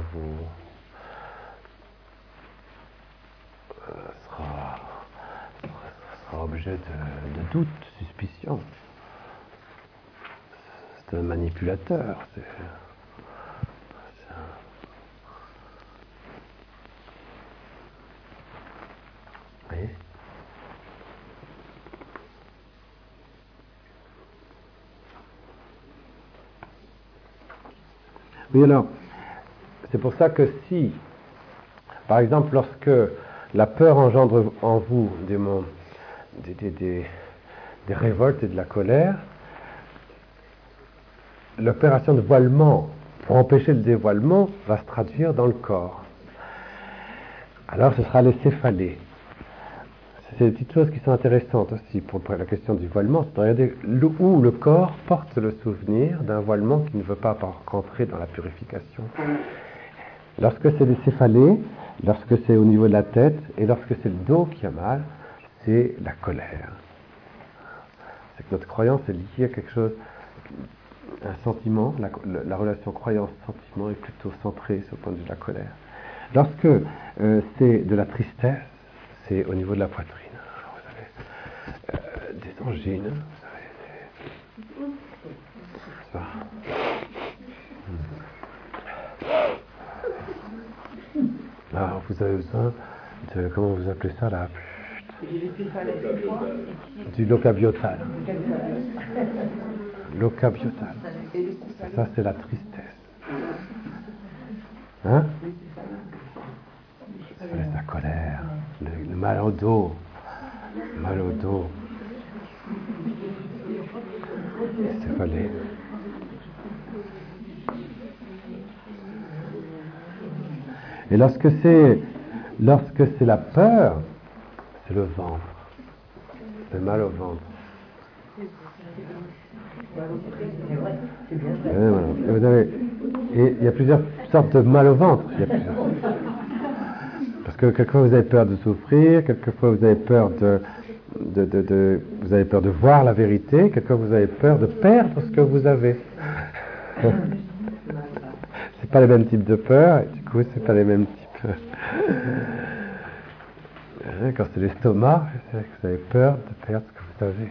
sera objet de doute, de suspicion. C'est un manipulateur. Vous voyez ? Oui, alors, c'est pour ça que si, par exemple, lorsque la peur engendre en vous des révoltes et de la colère, l'opération de voilement pour empêcher le dévoilement, va se traduire dans le corps. Alors ce sera les céphalées. C'est des petites choses qui sont intéressantes aussi pour la question du voilement. C'est de regarder où le corps porte le souvenir d'un voilement qui ne veut pas rentrer dans la purification. Lorsque c'est les céphalées, lorsque c'est au niveau de la tête, et lorsque c'est le dos qui a mal, c'est la colère. C'est que notre croyance est liée à quelque chose, un sentiment, la relation croyance-sentiment est plutôt centrée sur le point de vue de la colère. Lorsque c'est de la tristesse, c'est au niveau de la poitrine. Alors vous avez des angines, vous avez ça. Alors vous avez besoin de, comment vous appelez ça là? Du locabiotal. Locabiotal. Ça c'est la tristesse. Hein? C'est la colère, le mal au dos. Mal au dos. C'est fallait. Et lorsque c'est la peur, c'est le ventre. Le mal au ventre. Et il y a plusieurs sortes de mal au ventre. Parce que quelquefois vous avez peur de souffrir, quelquefois vous avez peur vous avez peur de voir la vérité, quelquefois vous avez peur de perdre ce que vous avez. C'est pas les mêmes types de peur, et du coup c'est pas les mêmes types. Quand c'est l'estomac, c'est que vous avez peur de perdre ce que vous avez.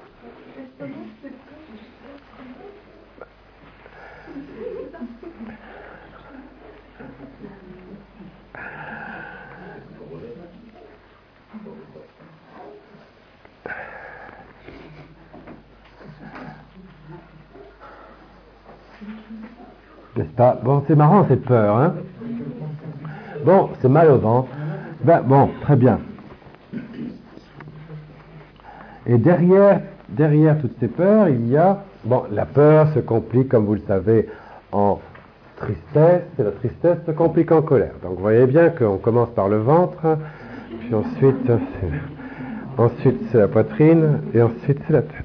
N'est-ce pas? Bon, c'est marrant cette peur, hein? Bon, c'est mal au ventre. Ben, bon, très bien. Et derrière toutes ces peurs, il y a... Bon, la peur se complique, comme vous le savez, en tristesse, et la tristesse se complique en colère. Donc vous voyez bien qu'on commence par le ventre, puis ensuite c'est la poitrine, et ensuite c'est la tête.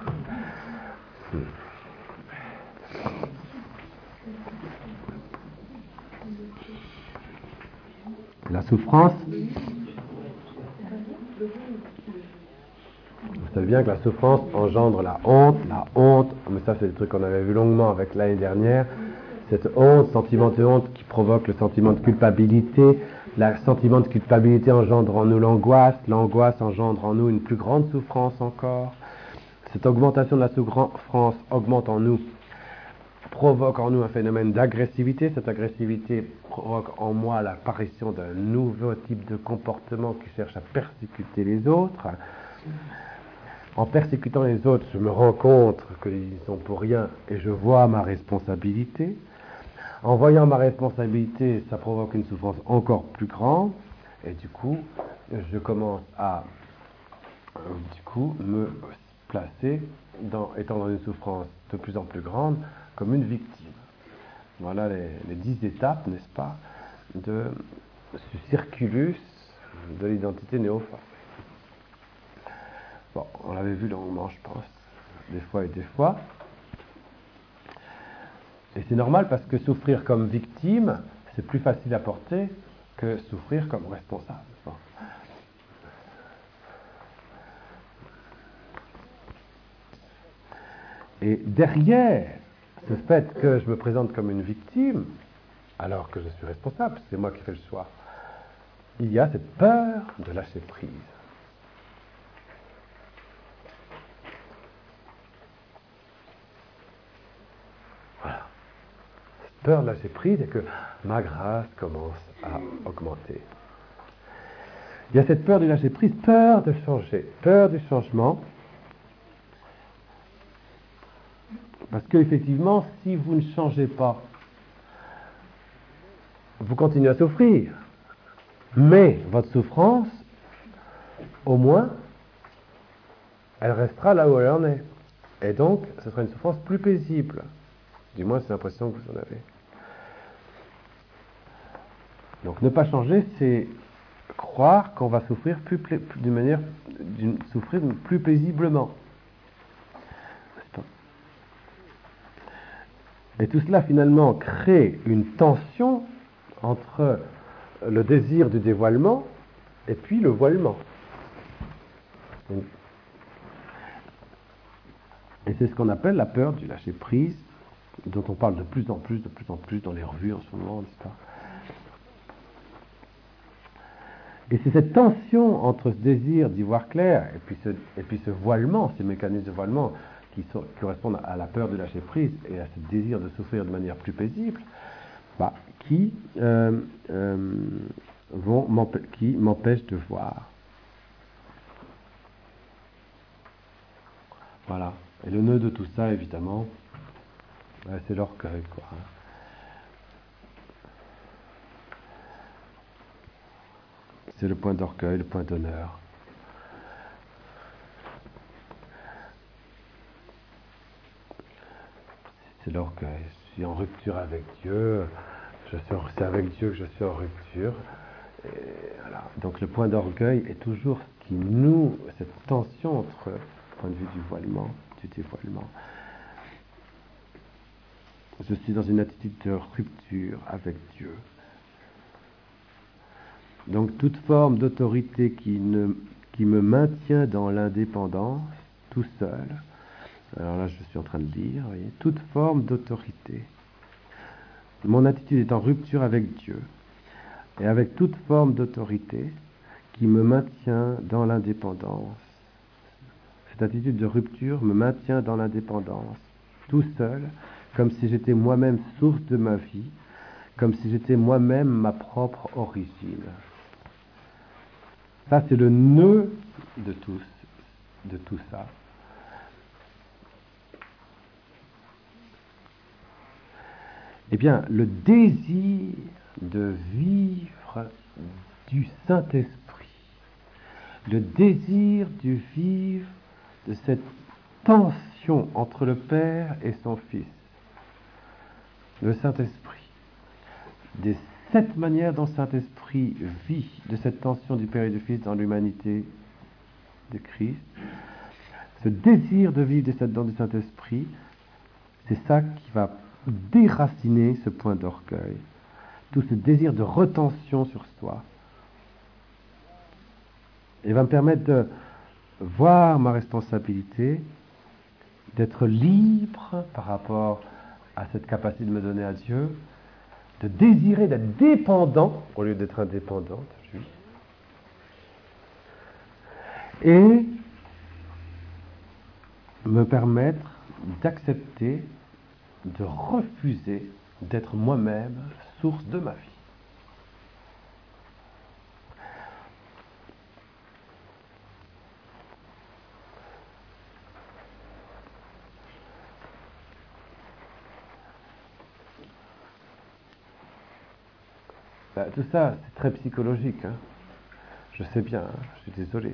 La souffrance, vous savez bien que la souffrance engendre la honte, mais ça c'est le truc qu'on avait vu longuement avec l'année dernière, cette honte, sentiment de honte qui provoque le sentiment de culpabilité, le sentiment de culpabilité engendre en nous l'angoisse engendre en nous une plus grande souffrance encore, cette augmentation de la souffrance augmente en nous, provoque en nous un phénomène d'agressivité. Cette agressivité provoque en moi l'apparition d'un nouveau type de comportement qui cherche à persécuter les autres. En persécutant les autres, je me rends compte qu'ils sont pour rien et je vois ma responsabilité. En voyant ma responsabilité, ça provoque une souffrance encore plus grande et du coup, je commence à me placer, étant dans une souffrance de plus en plus grande, comme une victime. Voilà les 10 étapes, n'est-ce pas, de ce circulus de l'identité néo-formée. Bon, on l'avait vu longuement, je pense, des fois et des fois. Et c'est normal parce que souffrir comme victime, c'est plus facile à porter que souffrir comme responsable. Bon. Et derrière ce fait que je me présente comme une victime, alors que je suis responsable, c'est moi qui fais le choix, il y a cette peur de lâcher prise. Voilà. Cette peur de lâcher prise et que ma grâce commence à augmenter. Il y a cette peur de lâcher prise, peur de changer, peur du changement. Parce qu'effectivement, si vous ne changez pas, vous continuez à souffrir. Mais votre souffrance, au moins, elle restera là où elle en est. Et donc, ce sera une souffrance plus paisible. Du moins, c'est l'impression que vous en avez. Donc ne pas changer, c'est croire qu'on va souffrir souffrir plus paisiblement. Et tout cela finalement crée une tension entre le désir du dévoilement et puis le voilement. Et c'est ce qu'on appelle la peur du lâcher prise, dont on parle de plus en plus dans les revues en ce moment, n'est-ce pas? Et c'est cette tension entre ce désir d'y voir clair et puis ce voilement, ces mécanismes de voilement qui correspondent à la peur de lâcher prise et à ce désir de souffrir de manière plus paisible, qui m'empêchent de voir. Voilà. Et le nœud de tout ça, évidemment, c'est l'orgueil, quoi. C'est le point d'orgueil, le point d'honneur. C'est l'orgueil. Je suis en rupture avec Dieu. C'est avec Dieu que je suis en rupture. Et voilà. Donc le point d'orgueil est toujours ce qui noue cette tension entre le point de vue du voilement, du dévoilement. Je suis dans une attitude de rupture avec Dieu. Donc toute forme d'autorité qui me maintient dans l'indépendance, tout seul, alors là je suis en train de lire, vous voyez, toute forme d'autorité. Mon attitude est en rupture avec Dieu, et avec toute forme d'autorité qui me maintient dans l'indépendance. Cette attitude de rupture me maintient dans l'indépendance, tout seul, comme si j'étais moi-même source de ma vie, comme si j'étais moi-même ma propre origine. Ça, c'est le nœud de tout ça. Eh bien, le désir de vivre du Saint-Esprit, le désir de vivre de cette tension entre le Père et son Fils, le Saint-Esprit, de cette manière dont le Saint-Esprit vit de cette tension du Père et du Fils dans l'humanité de Christ, ce désir de vivre de cette tension du Saint-Esprit, c'est ça qui va déraciner ce point d'orgueil, tout ce désir de retention sur soi, et va me permettre de voir ma responsabilité, d'être libre par rapport à cette capacité de me donner à Dieu, de désirer d'être dépendant au lieu d'être indépendant de lui, et me permettre d'accepter, de refuser d'être moi-même source de ma vie. Tout ça, c'est très psychologique, hein. Je sais bien, hein, je suis désolé.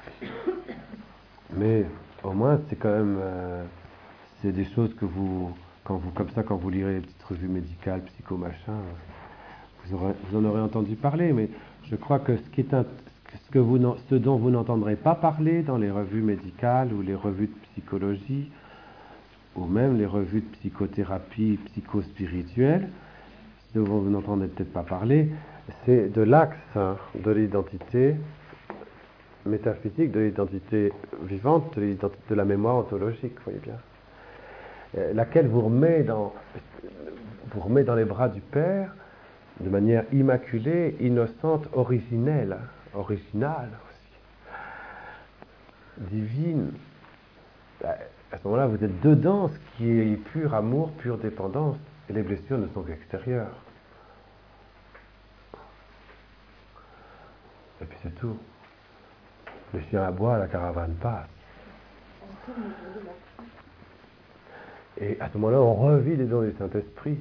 Mais au moins, c'est quand même... c'est des choses que vous lirez les petites revues médicales, psycho-machin, vous en aurez entendu parler, mais je crois que ce dont vous n'entendrez pas parler dans les revues médicales ou les revues de psychologie, ou même les revues de psychothérapie psychospirituelle, ce dont vous n'entendez peut-être pas parler, c'est de l'axe de l'identité métaphysique, de l'identité vivante, de la mémoire ontologique, vous voyez bien, laquelle vous remet dans les bras du Père de manière immaculée, innocente, originale aussi, divine. À ce moment-là, vous êtes dedans, ce qui est pur amour, pure dépendance, et les blessures ne sont qu'extérieures. Et puis c'est tout. Le chien aboie, la caravane passe. Et à ce moment-là, on revit les dons du Saint-Esprit.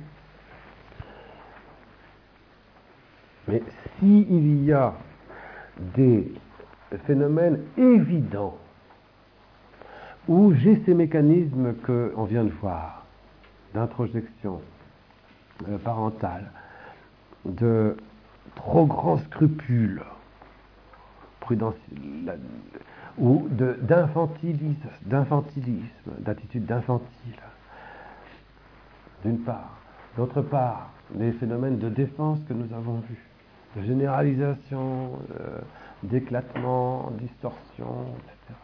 Mais s'il y a des phénomènes évidents où j'ai ces mécanismes qu'on vient de voir, d'introjection parentale, de trop grand scrupule, ou d'infantilisme, d'attitude d'infantile, d'une part. D'autre part, les phénomènes de défense que nous avons vus, de généralisation, d'éclatement, distorsion, etc.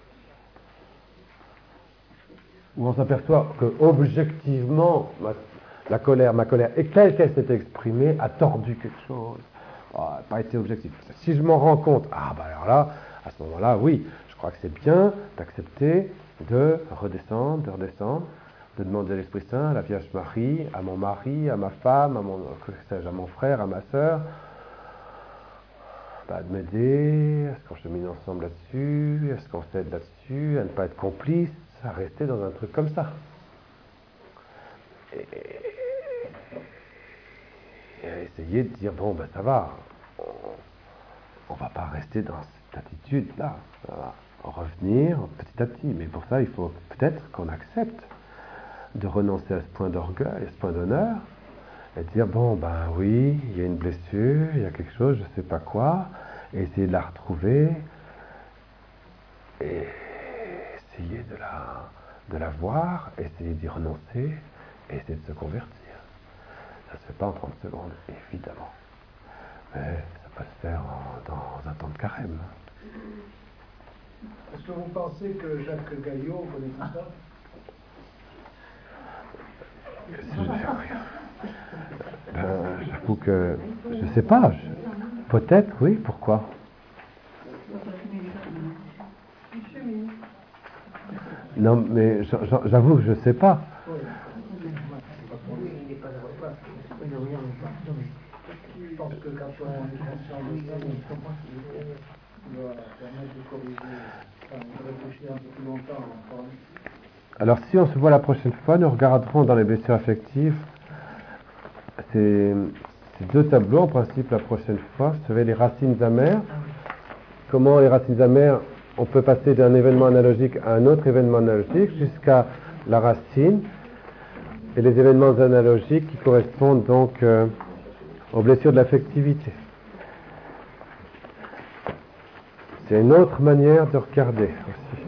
Où on s'aperçoit que objectivement, ma colère, et telle qu'elle s'est exprimée, a tordu quelque chose, n'a pas été objectif. Si je m'en rends compte, alors là, à ce moment-là, oui, je crois que c'est bien d'accepter de redescendre, de demander à l'Esprit Saint, à la Vierge Marie, à mon mari, à ma femme, à mon frère, à ma sœur, de m'aider, est-ce qu'on chemine ensemble là-dessus, est-ce qu'on s'aide là-dessus, à ne pas être complice, à rester dans un truc comme ça. Et essayer de dire, ça va, on va pas rester dans cette attitude-là, ça va revenir petit à petit, mais pour ça, il faut peut-être qu'on accepte de renoncer à ce point d'orgueil, à ce point d'honneur, et dire, oui, il y a une blessure, il y a quelque chose, je sais pas quoi, et essayer de la retrouver, et essayer de la voir, essayer d'y renoncer, et essayer de se convertir. Ça se fait pas en 30 secondes, évidemment. Mais ça peut se faire dans un temps de carême. Est-ce que vous pensez que Jacques Gaillot connaît tout ça? J'avoue que je sais pas. Peut-être, oui, pourquoi? Non, mais j'avoue que je sais pas. Je pense que quand on est conscient de ça, on doit permettre de corriger, de réfléchir un peu plus longtemps. Alors, si on se voit la prochaine fois, nous regarderons dans les blessures affectives ces deux tableaux, en principe, la prochaine fois. Vous savez, les racines amères. Comment les racines amères, on peut passer d'un événement analogique à un autre événement analogique jusqu'à la racine. Et les événements analogiques qui correspondent donc aux blessures de l'affectivité. C'est une autre manière de regarder aussi.